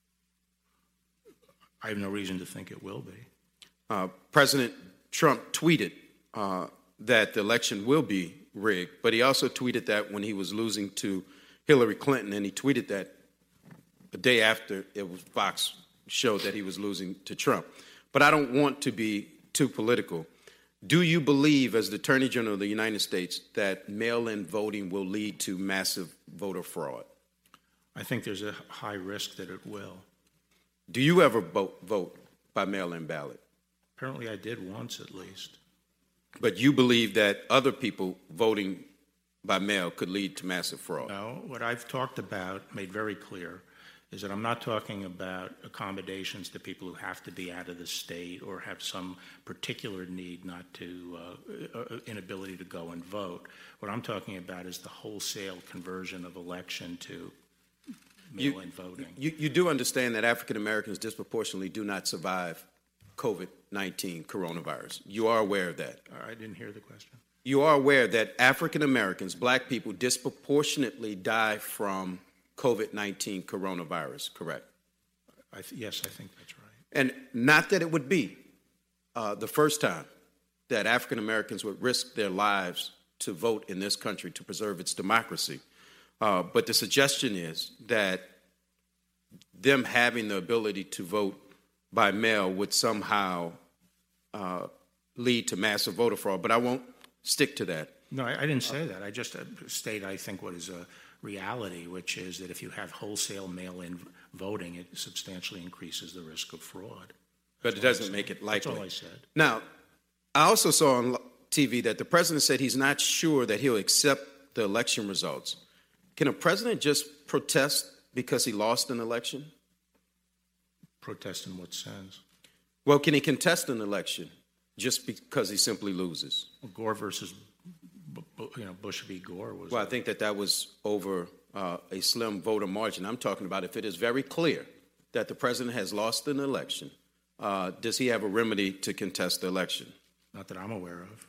I have no reason to think it will be. Uh, President Trump tweeted uh, that the election will be rigged, but he also tweeted that when he was losing to Hillary Clinton, and he tweeted that the day after it was Fox showed that he was losing to Trump. But I don't want to be too political. Do you believe, as the Attorney General of the United States, that mail-in voting will lead to massive voter fraud? I think there's a high risk that it will. Do you ever vote, vote by mail-in ballot? Apparently I did once at least. But you believe that other people voting by mail could lead to massive fraud? No, what I've talked about, made very clear, is that I'm not talking about accommodations to people who have to be out of the state or have some particular need not to, uh, inability to go and vote. What I'm talking about is the wholesale conversion of election to mail-in voting. You, you do understand that African Americans disproportionately do not survive COVID nineteen coronavirus. You are aware of that? I didn't hear the question. You are aware that African Americans, black people, disproportionately die from COVID nineteen coronavirus, correct? I th- yes, I think that's right. And not that it would be uh, the first time that African Americans would risk their lives to vote in this country to preserve its democracy. Uh, but the suggestion is that them having the ability to vote by mail would somehow uh, lead to massive voter fraud. But I won't stick to that. No, I, I didn't say that. I just uh, state, I think, what is a reality, which is that if you have wholesale mail-in voting, it substantially increases the risk of fraud. But it doesn't make it likely. That's all I said. Now, I also saw on T V that the president said he's not sure that he'll accept the election results. Can a president just protest because he lost an election? Protest in what sense? Well, can he contest an election just because he simply loses? Well, Gore versus, you know, Bush v. Gore was. Well, I think that that was over uh, a slim voter margin. I'm talking about if it is very clear that the president has lost an election, uh, does he have a remedy to contest the election? Not that I'm aware of.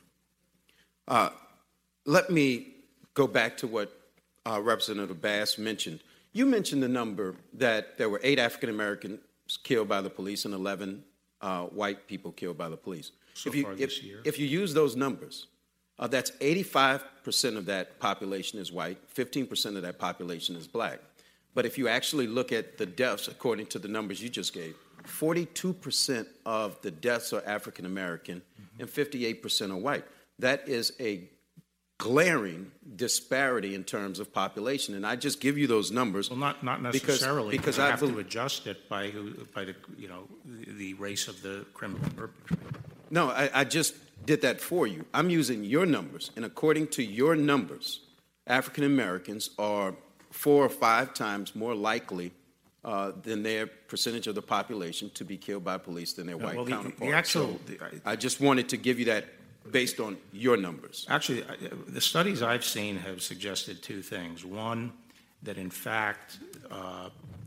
Uh, let me go back to what uh, Representative Bass mentioned. You mentioned the number that there were eight African Americans killed by the police and eleven uh, white people killed by the police. So if you, far if, this year. If you use those numbers, uh, that's eighty-five percent of that population is white, fifteen percent of that population is black. But if you actually look at the deaths, according to the numbers you just gave, forty-two percent of the deaths are African American mm-hmm. and fifty-eight percent are white. That is a glaring disparity in terms of population, and I just give you those numbers. Well, not not necessarily. Because, because I I have be- to adjust it by who, by the you know the, the race of the criminal perpetrator. No, I, I just did that for you. I'm using your numbers, and according to your numbers, African Americans are four or five times more likely uh, than their percentage of the population to be killed by police than their No, white well, the- counterparts. the actual- So the- I just wanted to give you that based on your numbers. Actually, I- the studies I've seen have suggested two things. One, that in fact, uh,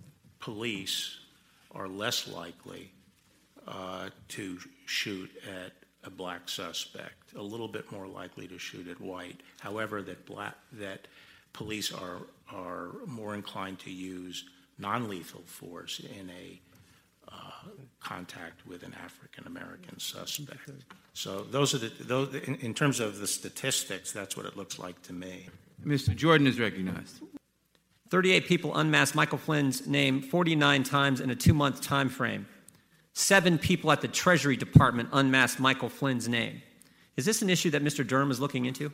police are less likely uh, to shoot at a black suspect, a little bit more likely to shoot at white. However, that black that police are are more inclined to use non-lethal force in a uh, contact with an African American suspect. So those are the those in, in terms of the statistics, that's what it looks like to me. Mister Jordan is recognized. thirty-eight people unmasked Michael Flynn's name forty-nine times in a two-month time frame. Seven people at the Treasury Department unmasked Michael Flynn's name. Is this an issue that Mister Durham is looking into?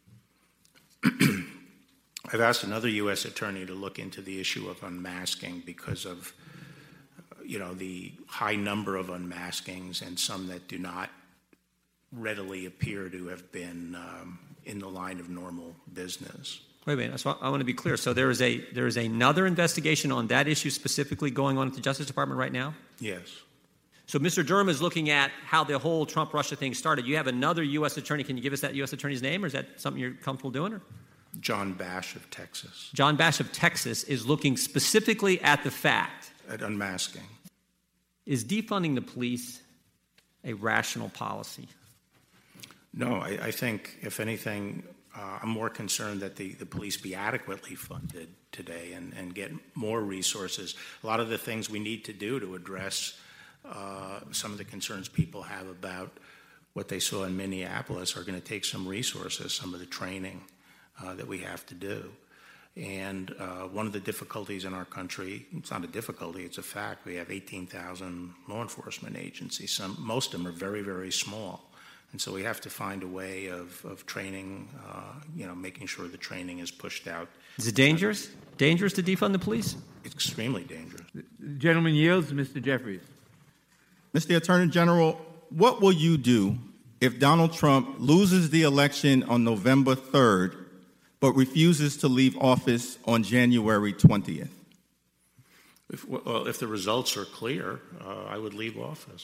I've asked another U S attorney to look into the issue of unmasking because of, you know, the high number of unmaskings and some that do not readily appear to have been um, in the line of normal business. Wait a minute. I want to be clear. So there is a there is another investigation on that issue specifically going on at the Justice Department right now? Yes. So Mister Durham is looking at how the whole Trump-Russia thing started. You have another U S attorney. Can you give us that U S attorney's name, or is that something you're comfortable doing? Or? John Bash of Texas. John Bash of Texas is looking specifically at the fact. At unmasking. Is defunding the police a rational policy? No, I, I think, if anything, uh, I'm more concerned that the, the police be adequately funded today and, and get more resources. A lot of the things we need to do to address uh, some of the concerns people have about what they saw in Minneapolis are going to take some resources, some of the training uh, that we have to do. And uh, one of the difficulties in our country, it's not a difficulty, it's a fact, we have eighteen thousand law enforcement agencies. Some, most of them are very, very small. And so we have to find a way of, of training, uh, you know, making sure the training is pushed out. Is it dangerous? Dangerous to defund the police? It's extremely dangerous. The gentleman yields. Mister Jeffries. Mister Attorney General, what will you do if Donald Trump loses the election on November third but refuses to leave office on January twentieth? If, well, if the results are clear, uh, I would leave office.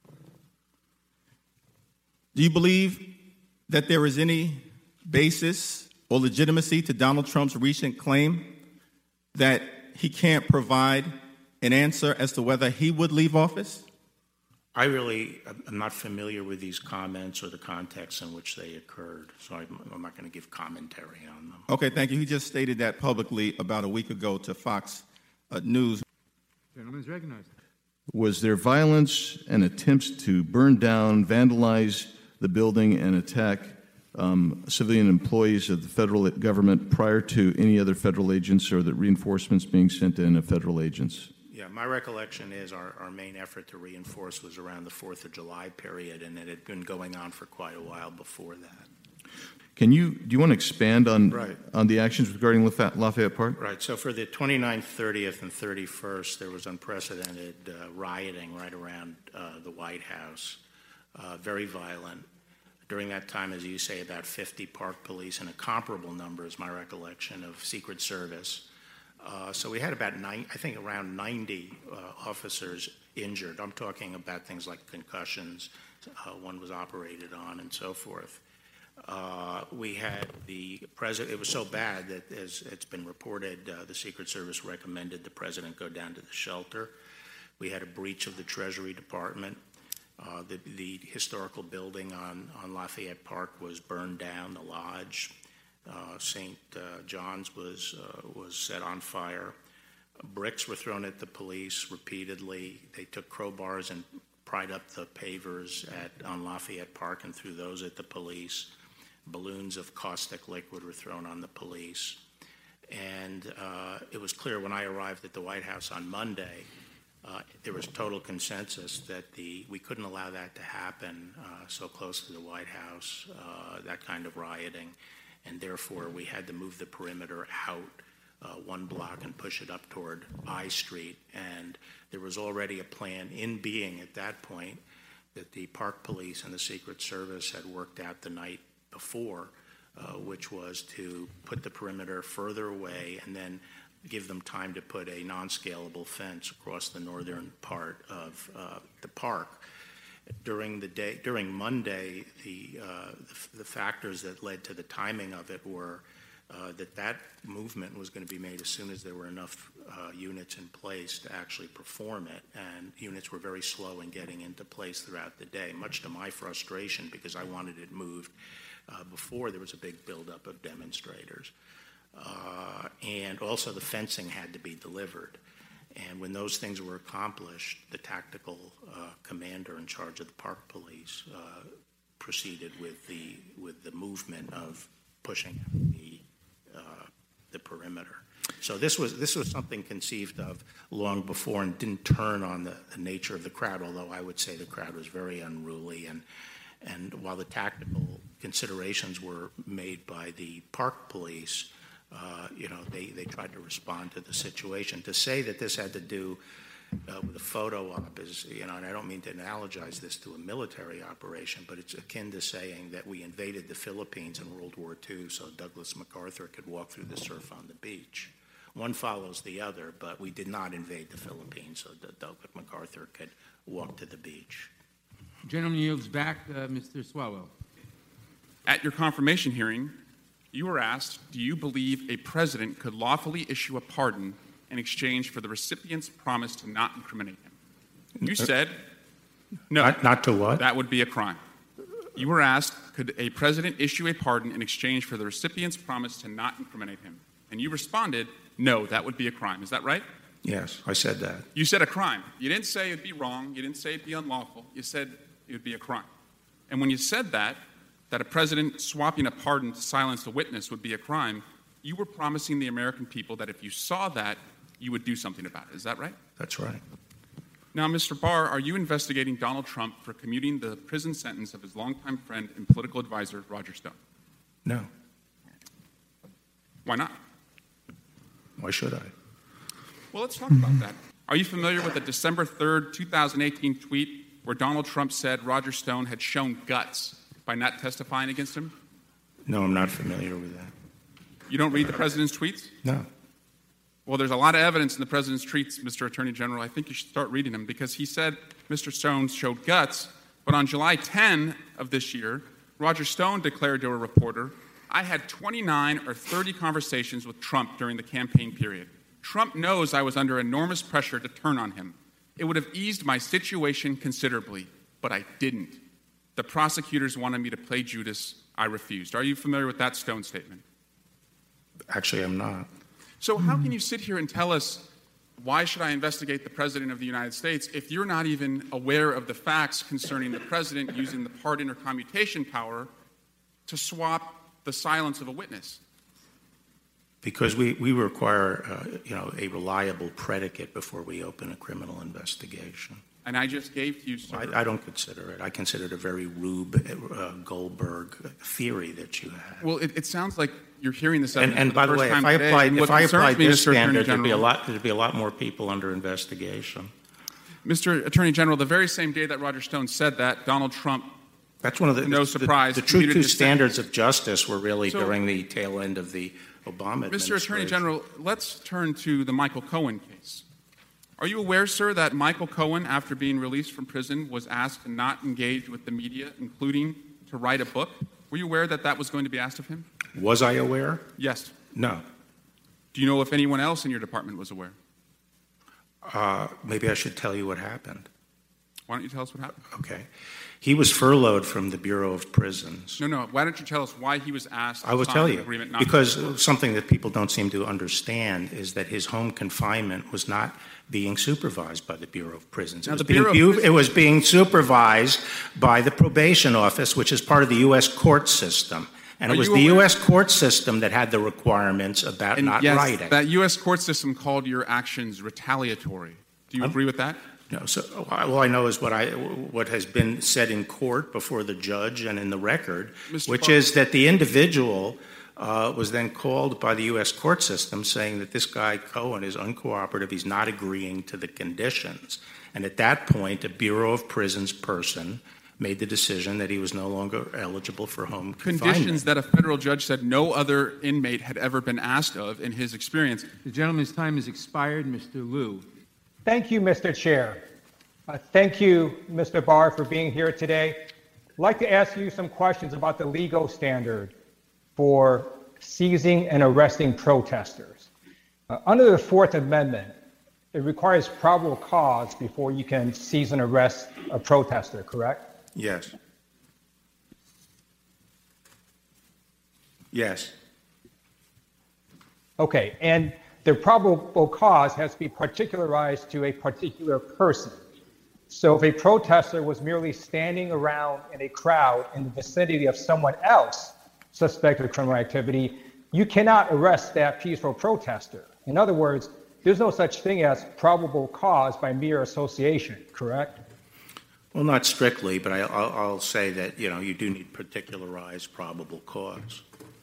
Do you believe that there is any basis or legitimacy to Donald Trump's recent claim that he can't provide an answer as to whether he would leave office? I really am not familiar with these comments or the context in which they occurred, so I'm, I'm not going to give commentary on them. Okay, thank you. He just stated that publicly about a week ago to Fox uh, News. Gentleman is recognized. Was there violence and attempts to burn down, vandalize the building, and attack um, civilian employees of the federal government prior to any other federal agents or the reinforcements being sent in of federal agents? Yeah, my recollection is our, our main effort to reinforce was around the fourth of July period, and it had been going on for quite a while before that. Can you, do you want to expand on, Right. on the actions regarding Lafayette, Lafayette Park? Right, so for the twenty-ninth, thirtieth, and thirty-first, there was unprecedented uh, rioting right around uh, the White House, uh, very violent. During that time, as you say, about fifty park police and a comparable number, is my recollection, of Secret Service Uh, so we had about nine, I think around ninety uh, officers injured. I'm talking about things like concussions, uh, one was operated on, and so forth. Uh, we had the president, it was so bad that, as it's been reported, uh, the Secret Service recommended the president go down to the shelter. We had a breach of the Treasury Department. Uh, the, the historical building on, on Lafayette Park was burned down, the lodge. Uh, Saint Uh, John's was, uh, was set on fire. Bricks were thrown at the police repeatedly. They took crowbars and pried up the pavers at, on Lafayette Park and threw those at the police. Balloons of caustic liquid were thrown on the police. And uh, it was clear when I arrived at the White House on Monday, uh, there was total consensus that the we couldn't allow that to happen uh, so close to the White House, uh, that kind of rioting. And therefore, we had to move the perimeter out uh, one block and push it up toward I Street. And there was already a plan in being at that point that the Park Police and the Secret Service had worked out the night before, uh, which was to put the perimeter further away and then give them time to put a non-scalable fence across the northern part of uh, the park. During the day, during Monday, the, uh, the, the factors that led to the timing of it were uh, that that movement was going to be made as soon as there were enough uh, units in place to actually perform it, and units were very slow in getting into place throughout the day, much to my frustration because I wanted it moved uh, before there was a big buildup of demonstrators. Uh, and also the fencing had to be delivered. And when those things were accomplished, the tactical uh, commander in charge of the Park Police uh, proceeded with the with the movement of pushing the uh, the perimeter. So this was this was something conceived of long before and didn't turn on the, the nature of the crowd. Although I would say the crowd was very unruly, and and while the tactical considerations were made by the Park Police. Uh, you know, they, they tried to respond to the situation. To say that this had to do uh, with a photo op is, you know, and I don't mean to analogize this to a military operation, but it's akin to saying that we invaded the Philippines in World War Two so Douglas MacArthur could walk through the surf on the beach. One follows the other, but we did not invade the Philippines so that Douglas MacArthur could walk to the beach. Gentleman yields back, uh, Mister Swalwell. At your confirmation hearing, you were asked, do you believe a president could lawfully issue a pardon in exchange for the recipient's promise to not incriminate him? You said, no. Not, not to what? That would be a crime. You were asked, could a president issue a pardon in exchange for the recipient's promise to not incriminate him? And you responded, no, that would be a crime. Is that right? Yes, I said that. You said a crime. You didn't say it would be wrong. You didn't say it would be unlawful. You said it would be a crime. And when you said that, that a president swapping a pardon to silence a witness would be a crime, you were promising the American people that if you saw that, you would do something about it. Is that right? That's right. Now, Mister Barr, are you investigating Donald Trump for commuting the prison sentence of his longtime friend and political advisor, Roger Stone? No. Why not? Why should I? Well, let's talk about that. Are you familiar with the December third, twenty eighteen tweet where Donald Trump said Roger Stone had shown guts by not testifying against him? No, I'm not familiar with that. You don't read the president's tweets? No. Well, there's a lot of evidence in the president's tweets, Mister Attorney General. I think you should start reading them because he said Mister Stone showed guts, but on July tenth of this year, Roger Stone declared to a reporter, I had twenty-nine or thirty conversations with Trump during the campaign period. Trump knows I was under enormous pressure to turn on him. It would have eased my situation considerably, but I didn't. The prosecutors wanted me to play Judas. I refused. Are you familiar with that Stone statement? Actually, I'm not. So how can you sit here and tell us, why should I investigate the President of the United States, if you're not even aware of the facts concerning the President using the pardon or commutation power to swap the silence of a witness? Because we, we require, uh, you know, a reliable predicate before we open a criminal investigation. And I just gave to you, sir. I, I don't consider it. I consider it a very Rube uh, Goldberg theory that you have. Well, it, it sounds like you're hearing this. And, and by the way, if I applied, if I applied this standard, there'd be a lot, there'd be a lot more people under investigation. Mister Attorney General, the very same day that Roger Stone said that, Donald Trump. That's one of the no surprise. The, the true two standards of justice were really so, during the tail end of the Obama administration. Mister Attorney General, let's turn to the Michael Cohen case. Are you aware, sir, that Michael Cohen, after being released from prison, was asked to not engage with the media, including to write a book? Were you aware that that was going to be asked of him? Was I aware? Yes. No. Do you know if anyone else in your department was aware? Uh, maybe I should tell you what happened. Why don't you tell us what happened? Okay. He was furloughed from the Bureau of Prisons. No, no. Why don't you tell us why he was asked to I will sign tell an you, agreement not because to- something that people don't seem to understand is that his home confinement was not being supervised by the Bureau of Prisons. It, Now, was the being, Bureau of bu- Prisons- it was being supervised by the probation office, which is part of the U S court system. And Are it was you the aware- U S court system that had the requirements about And not yes, writing. that U S court system called your actions retaliatory. Do you Um, agree with that? No, so all I know is what I what has been said in court before the judge and in the record, Mister which Barr- is that the individual uh, was then called by the U S court system saying that this guy Cohen is uncooperative, he's not agreeing to the conditions, and at that point, a Bureau of Prisons person made the decision that he was no longer eligible for home Conditions confinement. that a federal judge said no other inmate had ever been asked of in his experience. The gentleman's time has expired. Mister Liu. Thank you, Mister Chair. Uh, thank you, Mister Barr, for being here today. I'd like to ask you some questions about the legal standard for seizing and arresting protesters. Uh, under the Fourth Amendment, it requires probable cause before you can seize and arrest a protester, correct? Yes. Yes. Okay, and the probable cause has to be particularized to a particular person. So if a protester was merely standing around in a crowd in the vicinity of someone else suspected of criminal activity, you cannot arrest that peaceful protester. In other words, there's no such thing as probable cause by mere association, correct? Well, not strictly, but I, I'll, I'll say that, you know, you do need particularized probable cause.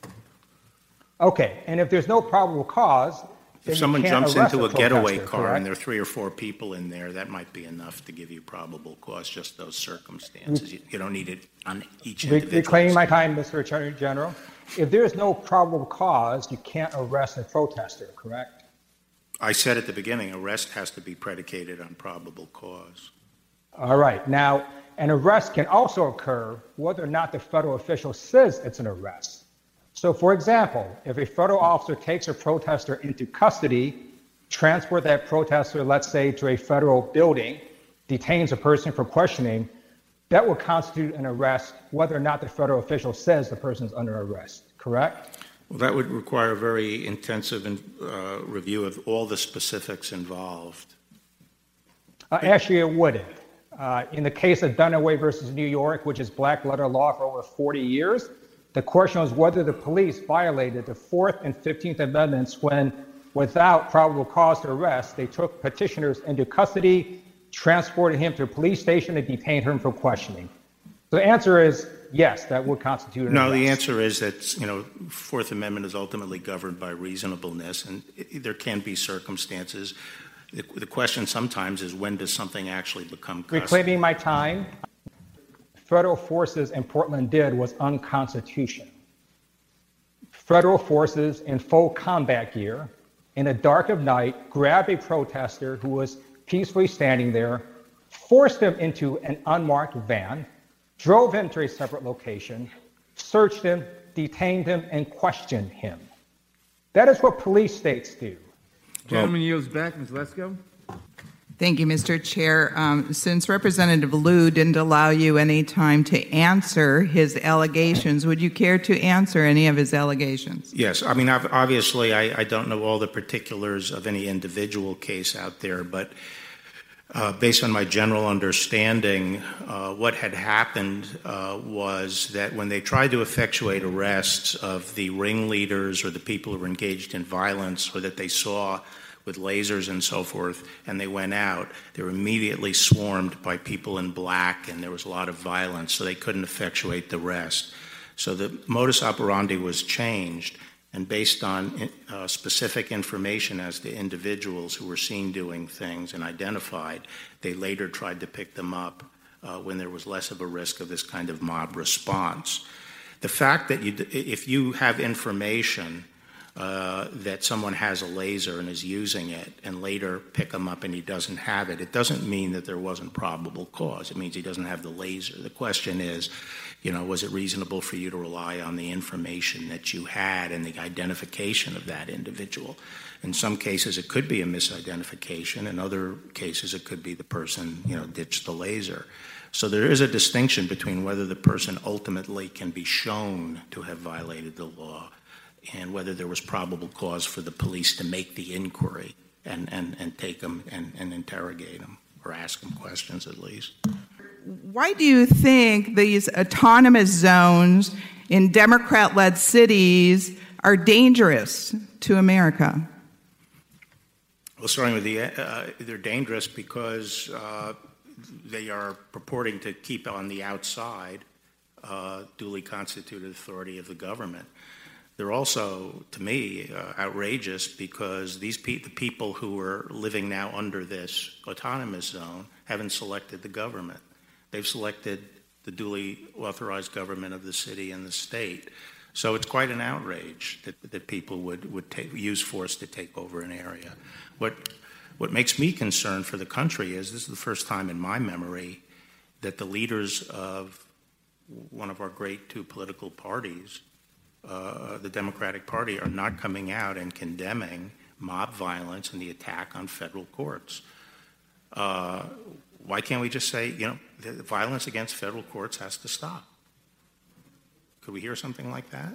Okay, and if there's no probable cause, then If you someone can't jumps arrest into a getaway protester, car correct? and there are three or four people in there, that might be enough to give you probable cause, just those circumstances. You, you don't need it on each Re- individual. Reclaiming my time, Mister Attorney General. If there is no probable cause, you can't arrest a protester, correct? I said at the beginning, arrest has to be predicated on probable cause. All right. Now, an arrest can also occur whether or not the federal official says it's an arrest. So, for example, if a federal officer takes a protester into custody, transport that protester, let's say, to a federal building, detains a person for questioning, that will constitute an arrest whether or not the federal official says the person is under arrest, correct? Well, that would require a very intensive uh, review of all the specifics involved. Uh, actually, it wouldn't. Uh, in the case of Dunaway versus New York, which is black letter law for over forty years, the question was whether the police violated the Fourth and Fifteenth Amendments when, without probable cause to arrest, they took petitioners into custody, transported him to a police station, and detained him for questioning. So the answer is yes, that would constitute an No, arrest. the answer is that, you know, Fourth Amendment is ultimately governed by reasonableness, and it, there can be circumstances. The, the question sometimes is, when does something actually become custody? Reclaiming my time, federal forces in Portland did was unconstitutional. Federal forces in full combat gear, in the dark of night, grabbed a protester who was peacefully standing there, forced him into an unmarked van, drove him to a separate location, searched him, detained him, and questioned him. That is what police states do. Gentleman yields back. Miz Lesko. Thank you, Mister Chair. Um, since Representative Liu didn't allow you any time to answer his allegations, would you care to answer any of his allegations? Yes, I mean, ob- obviously, I, I don't know all the particulars of any individual case out there, but uh, based on my general understanding, uh, what had happened uh, was that when they tried to effectuate arrests of the ringleaders or the people who were engaged in violence or that they saw with lasers and so forth, and they went out, they were immediately swarmed by people in black, and there was a lot of violence, so they couldn't effectuate the arrest. So the modus operandi was changed, and based on uh, specific information as to individuals who were seen doing things and identified, they later tried to pick them up uh, when there was less of a risk of this kind of mob response. The fact that you, if you have information uh, that someone has a laser and is using it and later pick him up and he doesn't have it, it doesn't mean that there wasn't probable cause. It means he doesn't have the laser. The question is, you know, was it reasonable for you to rely on the information that you had and the identification of that individual? In some cases, it could be a misidentification. In other cases, it could be the person, you know, ditched the laser. So there is a distinction between whether the person ultimately can be shown to have violated the law and whether there was probable cause for the police to make the inquiry and, and, and take them and, and interrogate them or ask them questions at least. Why do you think these autonomous zones in Democrat-led cities are dangerous to America? Well, starting with the, uh, they're dangerous because uh, they are purporting to keep on the outside uh, duly constituted authority of the government. They're also, to me, uh, outrageous because these pe- the people who are living now under this autonomous zone haven't selected the government. They've selected the duly authorized government of the city and the state. So it's quite an outrage that, that people would, would take, use force to take over an area. What, what makes me concerned for the country is this is the first time in my memory that the leaders of one of our great two political parties, uh, the Democratic Party, are not coming out and condemning mob violence and the attack on federal courts. Uh, why can't we just say, you know, the violence against federal courts has to stop? Could we hear something like that?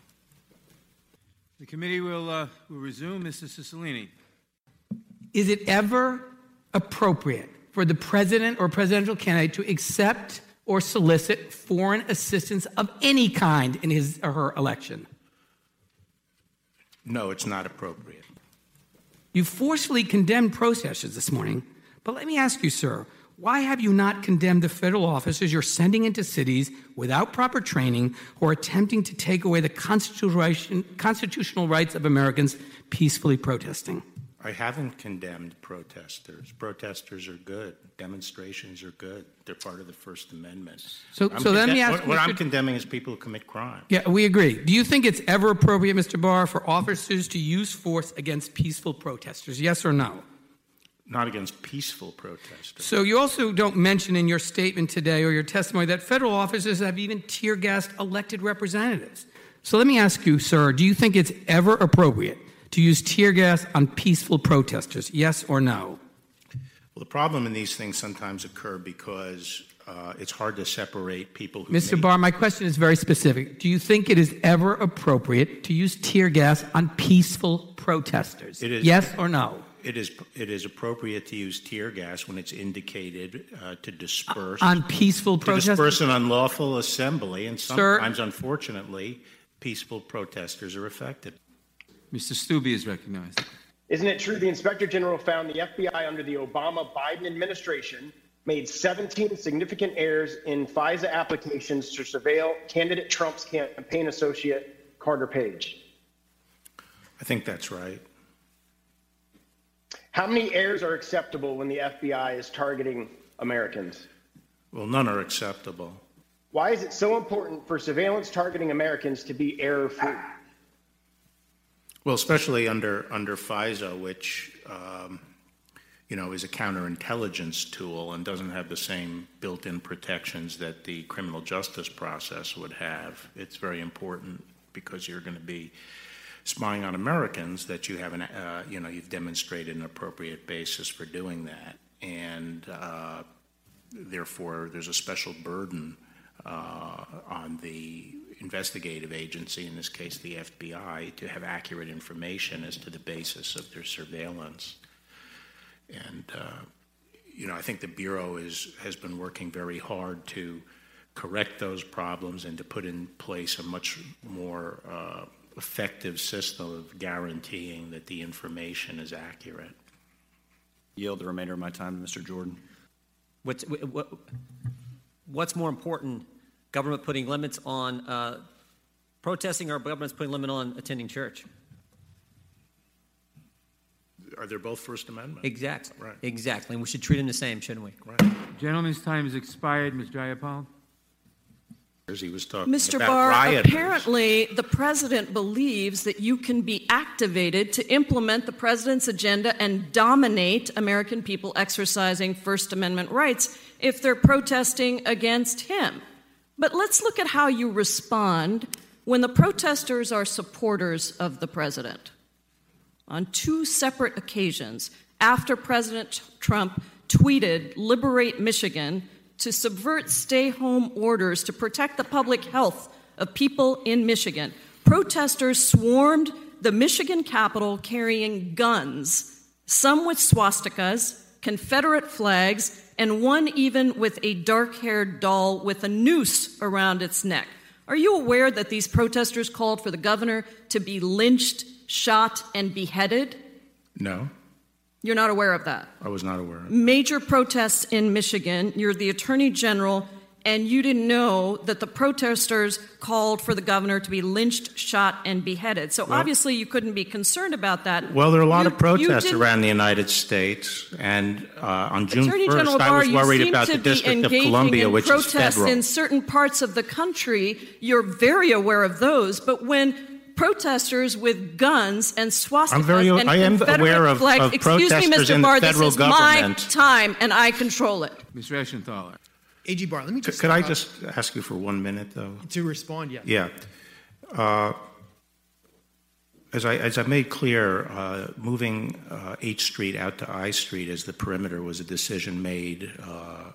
The committee will, uh, will resume. Mister Cicilline. Is it ever appropriate for the president or presidential candidate to accept or solicit foreign assistance of any kind in his or her election? No, it's not appropriate. You forcefully condemned protesters this morning, but let me ask you, sir, why have you not condemned the federal officers you're sending into cities without proper training who are attempting to take away the constitutional rights of Americans peacefully protesting? I haven't condemned protesters. Protesters are good. Demonstrations are good. They're part of the First Amendment. So, so let me ask What, what Mister I'm condemning is people who commit crime. Yeah, we agree. Do you think it's ever appropriate, Mister Barr, for officers to use force against peaceful protesters? Yes or no? Not against peaceful protesters. So you also don't mention in your statement today or your testimony that federal officers have even tear-gassed elected representatives. So let me ask you, sir, do you think it's ever appropriate to use tear gas on peaceful protesters? Yes or no? Well, the problem in these things sometimes occur because uh, it's hard to separate people who Mister may- Barr, my question is very specific. Do you think it is ever appropriate to use tear gas on peaceful protesters? It is, yes or no? It is, it is appropriate to use tear gas when it's indicated uh, to disperse on peaceful to protesters? disperse an unlawful assembly, and Sir- sometimes, unfortunately, peaceful protesters are affected. Mister Stubbe is recognized. Isn't it true the Inspector General found the F B I under the Obama-Biden administration made seventeen significant errors in FISA applications to surveil candidate Trump's campaign associate, Carter Page? I think that's right. How many errors are acceptable when the F B I is targeting Americans? Well, none are acceptable. Why is it so important for surveillance targeting Americans to be error-free? Well, especially under under FISA, which um, you know is a counterintelligence tool and doesn't have the same built-in protections that the criminal justice process would have. It's very important because you're going to be spying on Americans that you have an uh, you know you've demonstrated an appropriate basis for doing that, and uh, therefore there's a special burden uh, on the investigative agency, in this case the F B I, to have accurate information as to the basis of their surveillance. And uh, you know, I think the Bureau is has been working very hard to correct those problems and to put in place a much more uh, effective system of guaranteeing that the information is accurate. Yield the remainder of my time to Mister Jordan. What's, what, what's more important, government putting limits on uh, protesting or government's putting limit on attending church? Are they both First Amendment? Exactly. Right. Exactly. And we should treat them the same, shouldn't we? Right. Gentleman's time has expired. Miz Jayapal. He was talking Mister about Barr, rioters. apparently the president believes that you can be activated to implement the president's agenda and dominate American people exercising First Amendment rights if they're protesting against him. But let's look at how you respond when the protesters are supporters of the president. On two separate occasions, after President Trump tweeted, "Liberate Michigan," to subvert stay-home orders to protect the public health of people in Michigan, protesters swarmed the Michigan Capitol carrying guns, some with swastikas, Confederate flags, and one even with a dark-haired doll with a noose around its neck. Are you aware that these protesters called for the governor to be lynched, shot, and beheaded? No, You're not aware of that? I was not aware of it. Major protests in Michigan. You're the attorney general, and you didn't know that the protesters called for the governor to be lynched, shot, and beheaded. So Well- obviously you couldn't be concerned about that. Well, there are a lot You- of protests you didn't- around the United States, and uh, on June Attorney first, General I Barr, was you worried seem about to the be District of engaging Columbia, in which is protests federal. in certain parts of the country. You're very aware of those, but when protesters with guns and swastikas I'm very- and I am Confederate aware of- flags, of excuse me, protesters Mister in the Barr, federal this is my government. time, and I control it. Mister Eschenthaler. A G Barr, let me Could, just could I uh, just ask you for one minute, though? to respond? Yeah. Yeah. Uh, as I as I made clear, uh, moving uh, H Street out to I Street as the perimeter was a decision made uh,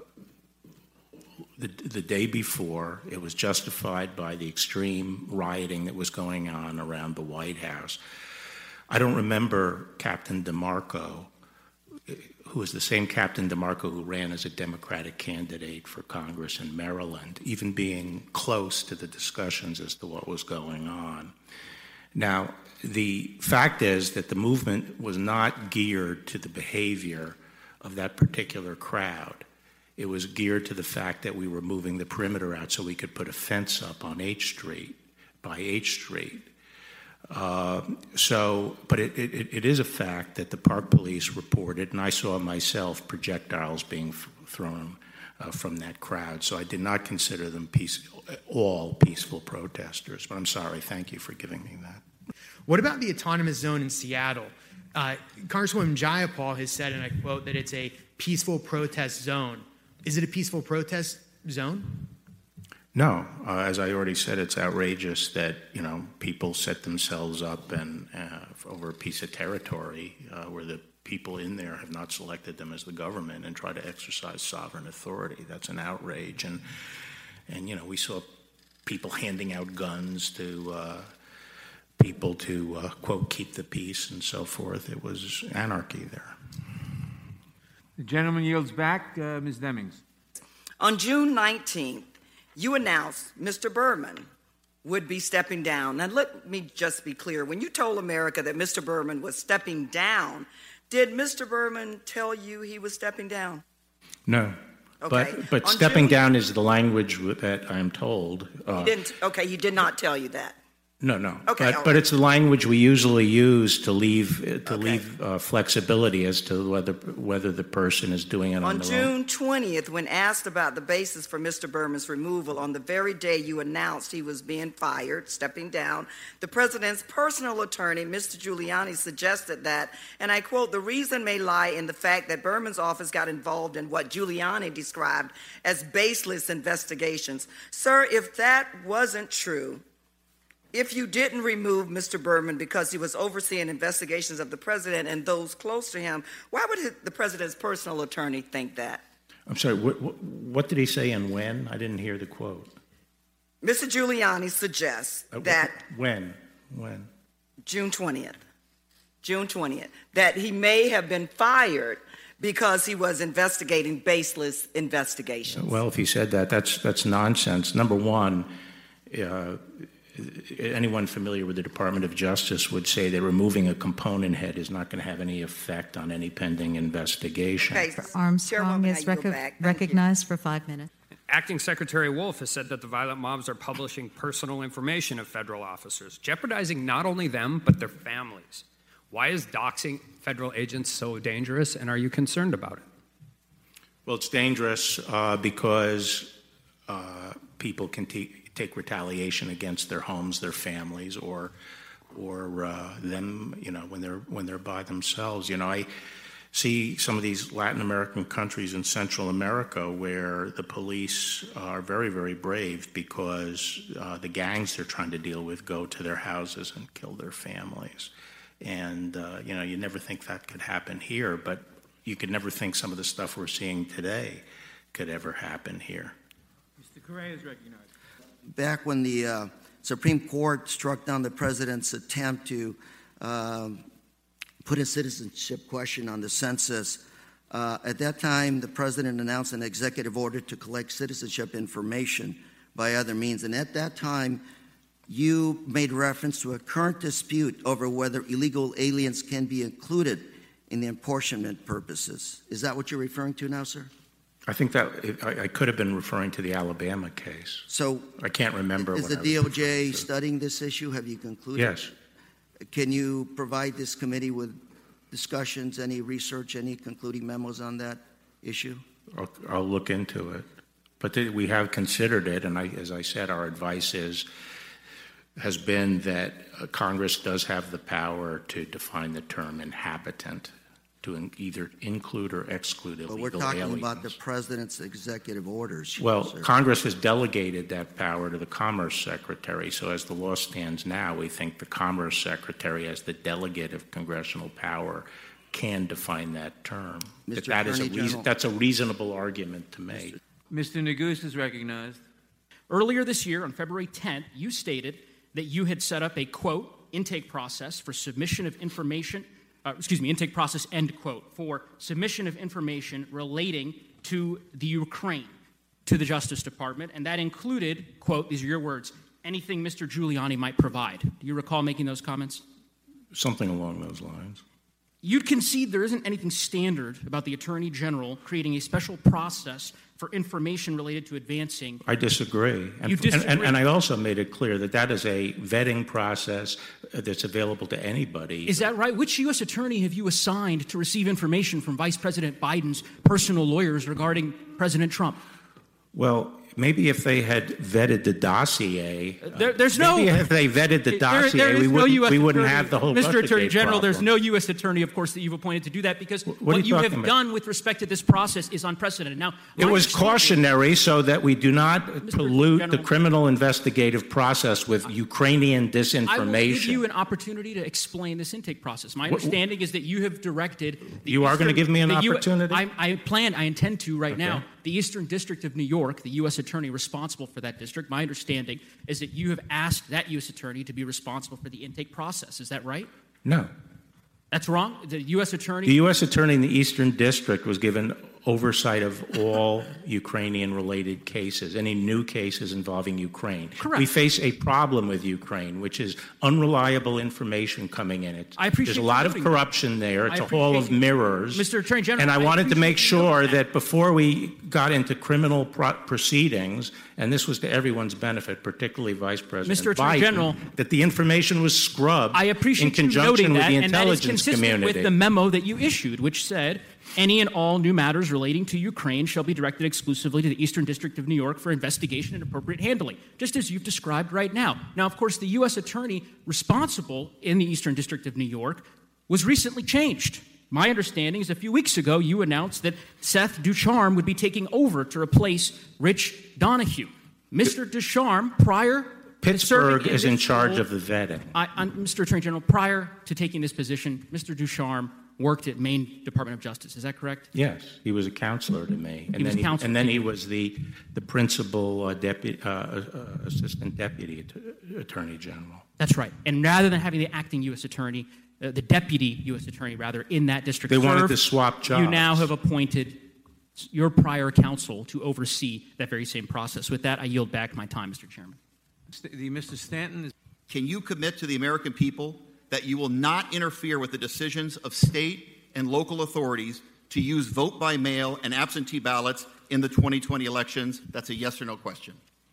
the the day before. It was justified by the extreme rioting that was going on around the White House. I don't remember Captain DeMarco, who is the same Captain DeMarco who ran as a Democratic candidate for Congress in Maryland, even being close to the discussions as to what was going on. Now, the fact is that the movement was not geared to the behavior of that particular crowd. It was geared to the fact that we were moving the perimeter out so we could put a fence up on H Street, by H Street. Uh, so, but it, it, it is a fact that the Park Police reported, and I saw myself projectiles being f- thrown uh, from that crowd. So I did not consider them peace, all peaceful protesters. But I'm sorry. Thank you for giving me that. What about the autonomous zone in Seattle? Uh, Congresswoman Jayapal has said, and I quote, that it's a peaceful protest zone. Is it a peaceful protest zone? No, uh, as I already said, it's outrageous that you know people set themselves up and uh, over a piece of territory uh, where the people in there have not selected them as the government and try to exercise sovereign authority. That's an outrage, and and you know we saw people handing out guns to uh, people to uh, quote keep the peace and so forth. It was anarchy there. The gentleman yields back. Uh, Miz Demings. On June nineteenth, you announced Mister Berman would be stepping down. Now, let me just be clear. When you told America that Mister Berman was stepping down, did Mister Berman tell you he was stepping down? No. Okay. But, but On stepping June- down is the language that I'm told. Uh, He didn't. Okay, he did not tell you that. No, no. Okay, But, all but right. it's the language we usually use to leave to leave uh, flexibility as to whether whether the person is doing it on, On their own. June twentieth, when asked about the basis for Mister Berman's removal, on the very day you announced he was being fired, stepping down, the president's personal attorney, Mister Giuliani, suggested that, and I quote, "The reason may lie in the fact that Berman's office got involved in what Giuliani described as baseless investigations." Sir, if that wasn't true, if you didn't remove Mister Berman because he was overseeing investigations of the president and those close to him, why would the president's personal attorney think that? I'm sorry. What, what, what did he say and when? I didn't hear the quote. Mister Giuliani suggests Uh, wh- that when when June twentieth, June twentieth, that he may have been fired because he was investigating baseless investigations. Well, if he said that, that's that's nonsense. Number one. Uh, Anyone familiar with the Department of Justice would say that removing a component head is not going to have any effect on any pending investigation. Okay, Armstrong is I yield rec- back. recognized for five minutes. Acting Secretary Wolf has said that the violent mobs are publishing personal information of federal officers, jeopardizing not only them, but their families. Why is doxing federal agents so dangerous, and are you concerned about it? Well, it's dangerous uh, because uh, people can te- take retaliation against their homes, their families, or or uh, them, you know, when they're when they're by themselves. You know, I see some of these Latin American countries in Central America where the police are very, very brave because uh, the gangs they're trying to deal with go to their houses and kill their families. And, uh, you know, you never think that could happen here, but you could never think some of the stuff we're seeing today could ever happen here. Mister Correa is recognized. Back when the uh, Supreme Court struck down the president's attempt to um, put a citizenship question on the census, uh, at that time the president announced an executive order to collect citizenship information by other means. And at that time, you made reference to a current dispute over whether illegal aliens can be included in the apportionment purposes. Is that what you're referring to now, sir? I think that I, I could have been referring to the Alabama case. So I can't remember. Is what the I D O was J studying this issue? Have you concluded? Yes. Can you provide this committee with discussions, any research, any concluding memos on that issue? I'll, I'll look into it. But th- we have considered it, and I, as I said, our advice is has been that uh, Congress does have the power to define the term inhabitant, to in, either include or exclude illegal aliens. But we're talking aliens. about the president's executive orders. Well, sir. Congress has delegated that power to the Commerce Secretary. So as the law stands now, we think the Commerce Secretary, as the delegate of congressional power, can define that term. That, that is a reason, that's a reasonable argument to make. Mister Neguse is recognized. Earlier this year, on February tenth, you stated that you had set up a, quote, intake process for submission of information, uh, excuse me, intake process, end quote, for submission of information relating to the Ukraine to the Justice Department, and that included, quote, these are your words, anything Mister Giuliani might provide. Do you recall making those comments? Something along those lines. You'd concede there isn't anything standard about the Attorney General creating a special process for information related to advancing. I disagree. And, you disagree. And, and, and I also made it clear that that is a vetting process that's available to anybody. Is that right? Which U S attorney have you assigned to receive information from Vice President Biden's personal lawyers regarding President Trump? Well, maybe if they had vetted the dossier, there, there's uh, maybe no. if they vetted the dossier, there, there we wouldn't, no we wouldn't attorney, have the whole Mister Attorney General, problem. There's no U S attorney, of course, that you've appointed to do that because what, what you, you have about? done with respect to this process is unprecedented. Now, it was cautionary so that we do not Mister pollute General, the criminal investigative process with Ukrainian disinformation. I will give you an opportunity to explain this intake process. My understanding is that you have directed. You Eastern, are going to give me an opportunity? U, I, I plan, I intend to right okay. now. The Eastern District of New York, the U S attorney responsible for that district, my understanding is that you have asked that U S attorney to be responsible for the intake process. Is that right? No. That's wrong? The U S attorney? The U S attorney in the Eastern District was given oversight of all Ukrainian-related cases, any new cases involving Ukraine. Correct. We face a problem with Ukraine, which is unreliable information coming in. It. I appreciate There's a lot of corruption there. It's a hall of mirrors. Mister Attorney General, and I, I wanted to make sure that before we got into criminal pro- proceedings, and this was to everyone's benefit, particularly Vice President Mister Attorney Biden, General, that the information was scrubbed I appreciate in conjunction you noting with that, the and intelligence that is consistent community. with the memo that you issued, which said, any and all new matters relating to Ukraine shall be directed exclusively to the Eastern District of New York for investigation and appropriate handling, just as you've described right now. Now, of course, the U S attorney responsible in the Eastern District of New York was recently changed. My understanding is a few weeks ago you announced that Seth Ducharme would be taking over to replace Rich Donahue. Mister Ducharme, prior Pittsburgh is in, in charge role, of the vetting. I, I, Mister Attorney General, prior to taking this position, Mister Ducharme worked at Maine Department of Justice. Is that correct? Yes, he was a counselor to me, and he then was he, and then he was the the principal uh, deputy, uh, uh, assistant deputy att- attorney general. That's right. And rather than having the acting U S attorney, uh, the deputy U S attorney rather in that district, they serve, wanted to swap jobs. You now have appointed your prior counsel to oversee that very same process. With that, I yield back my time, Mister Chairman. The Mister Stanton is. Can you commit to the American people that you will not interfere with the decisions of state and local authorities to use vote by mail and absentee ballots in the twenty twenty elections? That's a yes or no question.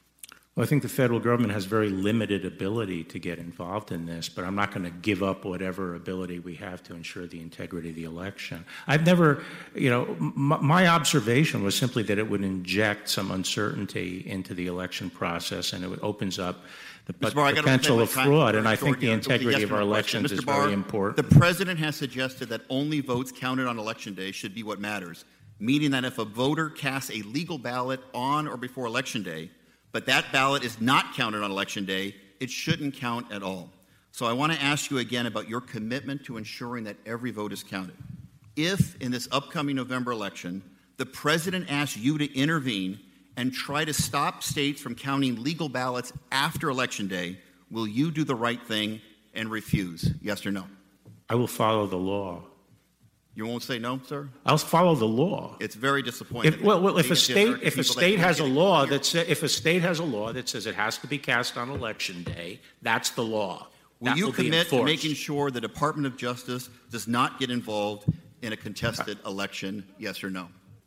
Well, I think the federal government has very limited ability to get involved in this, but I'm not going to give up whatever ability we have to ensure the integrity of the election. I've never, you know, m- my observation was simply that it would inject some uncertainty into the election process, and it opens up the Mister Barr, potential of fraud, and I think short the here. integrity Yes of or our no elections question. is Mister Barr, very important. The president has suggested that only votes counted on election day should be what matters, meaning that if a voter casts a legal ballot on or before election day, but that ballot is not counted on election day, it shouldn't count at all. So I want to ask you again about your commitment to ensuring that every vote is counted. If, in this upcoming November election, the president asks you to intervene and try to stop states from counting legal ballots after election day, will you do the right thing and refuse? Yes or no? I will follow the law. You won't say no, sir? I'll follow the law. It's very disappointing. If, well, well, if a Being state American if a people that state can't has a get it. law that sa- if a state has a law that says it has to be cast on election day, that's the law. Will That you will be commit to enforced. making sure the Department of Justice does not get involved in a contested election? Yes or no?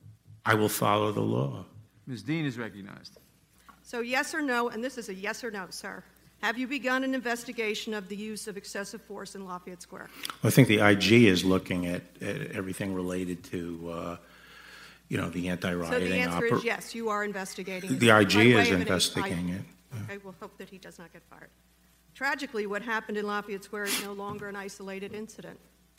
I will follow the law. Miz Dean is recognized. So yes or no, and this is a yes or no, sir. Have you begun an investigation of the use of excessive force in Lafayette Square? Well, I think the I G is looking at, at everything related to, uh, you know, the So anti-rioting. the answer oper- is yes, you are investigating. The it. I By G way is of an- investigating I- it. Okay, we'll hope that he does not get fired. Tragically, what happened in Lafayette Square is no longer an isolated incident.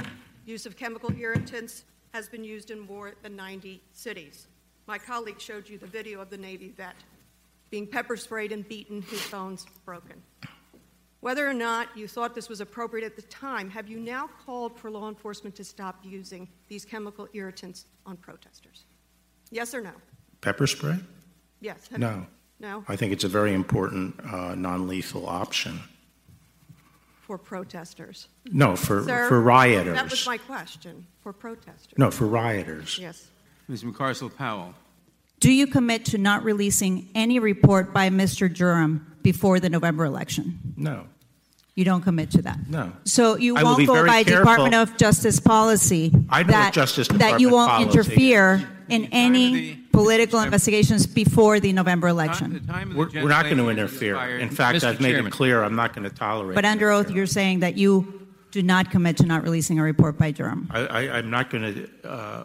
Use of chemical irritants has been used in more than ninety cities. My colleague showed you the video of the Navy vet being pepper sprayed and beaten, his bones broken. Whether or not you thought this was appropriate at the time, have you now called for law enforcement to stop using these chemical irritants on protesters? Yes or no? Pepper spray? Yes. Have No. you- No? I think it's a very important uh, non-lethal option. For protesters? No, for, Sir, for rioters. That was my question. For protesters? No, for rioters. Yes. Miz McCarcel-Powell. Do you commit to not releasing any report by Mister Durham before the November election? No. You don't commit to that? No. So you I will won't be go very by careful. Department of Justice policy I know what that, Justice that you Department won't policy interfere in any political investigations before the November election? We're, we're not going to interfere. In fact, Mister I've made Chairman. it clear I'm not going to tolerate But it. under oath, you're saying that you do not commit to not releasing a report by Durham. I, I, I'm not going to. Uh,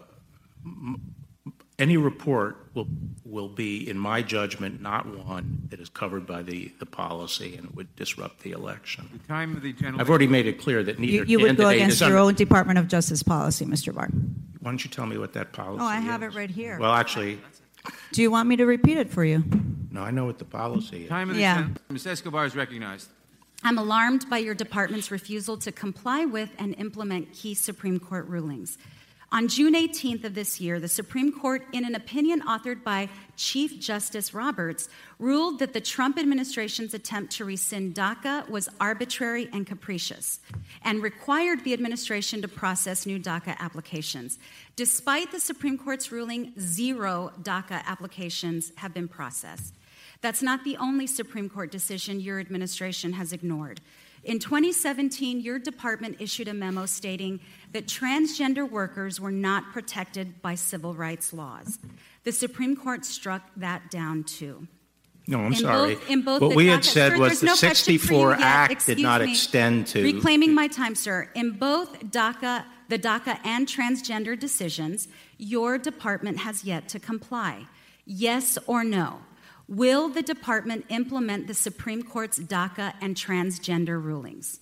m- any report will will be, in my judgment, not one that is covered by the, the policy and would disrupt the election. The time of the gentleman. I've already made it clear that neither You, you would go candidate against is your under- own Department of Justice policy, Mister Barr. Why don't you tell me what that policy Oh, I is? have it right here. Well, actually, Do you want me to repeat it for you? no, I know what the policy is. Time of the Yeah. gentleman. Miz Escobar is recognized. I'm alarmed by your department's refusal to comply with and implement key Supreme Court rulings. On June eighteenth of this year, the Supreme Court, in an opinion authored by Chief Justice Roberts, ruled that the Trump administration's attempt to rescind DACA was arbitrary and capricious and required the administration to process new DACA applications. Despite the Supreme Court's ruling, zero DACA applications have been processed. That's not the only Supreme Court decision your administration has ignored. In twenty seventeen, your department issued a memo stating that transgender workers were not protected by civil rights laws. The Supreme Court struck that down too. No, I'm In sorry. both- in both what the we had DACA said Sir, was there's the no question for you sixty-four yet. Act did Excuse not me. extend to. Reclaiming my time, sir. In both DACA, the DACA and transgender decisions, your department has yet to comply. Yes or no? Will the department implement the Supreme Court's DACA and transgender rulings?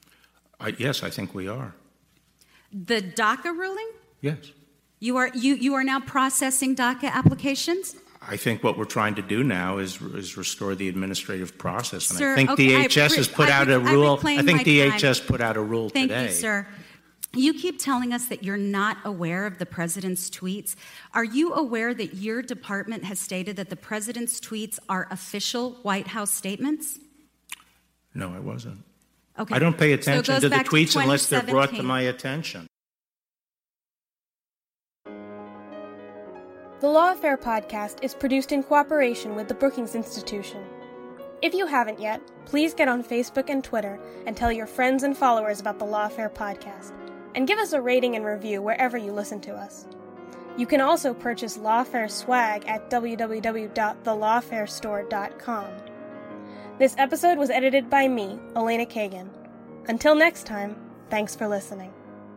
I, yes, I think we are. The DACA ruling? Yes. You are, you, you are now processing DACA applications? I think what we're trying to do now is is restore the administrative process, and Sir, I think okay, I D H S re- has put I out re- a I rule. reclaim I think my D H S time. put out a rule Thank today. you, sir. You keep telling us that you're not aware of the president's tweets. Are you aware that your department has stated that the president's tweets are official White House statements? No, I wasn't. Okay. I don't pay So it attention goes to the back to tweets unless they're brought to twenty seventeen. my attention. The Lawfare podcast is produced in cooperation with the Brookings Institution. If you haven't yet, please get on Facebook and Twitter and tell your friends and followers about the Lawfare podcast, and give us a rating and review wherever you listen to us. You can also purchase Lawfare swag at w w w dot the lawfare store dot com. This episode was edited by me, Elena Kagan. Until next time, thanks for listening.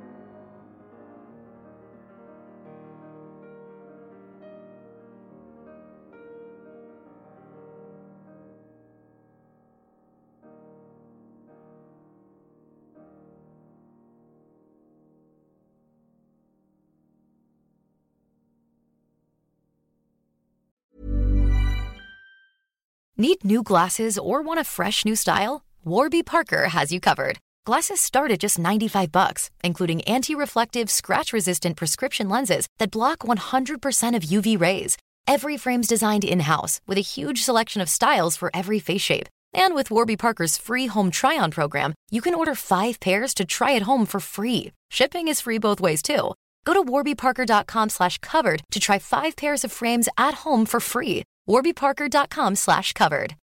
Need new glasses or want a fresh new style? Warby Parker has you covered. Glasses start at just ninety-five bucks, including anti-reflective, scratch-resistant prescription lenses that block one hundred percent of U V rays. Every frame's designed in-house with a huge selection of styles for every face shape. And with Warby Parker's free home try-on program, you can order five pairs to try at home for free. Shipping is free both ways, too. Go to warbyparker.com slash covered to try five pairs of frames at home for free. warbyparker.com slash covered.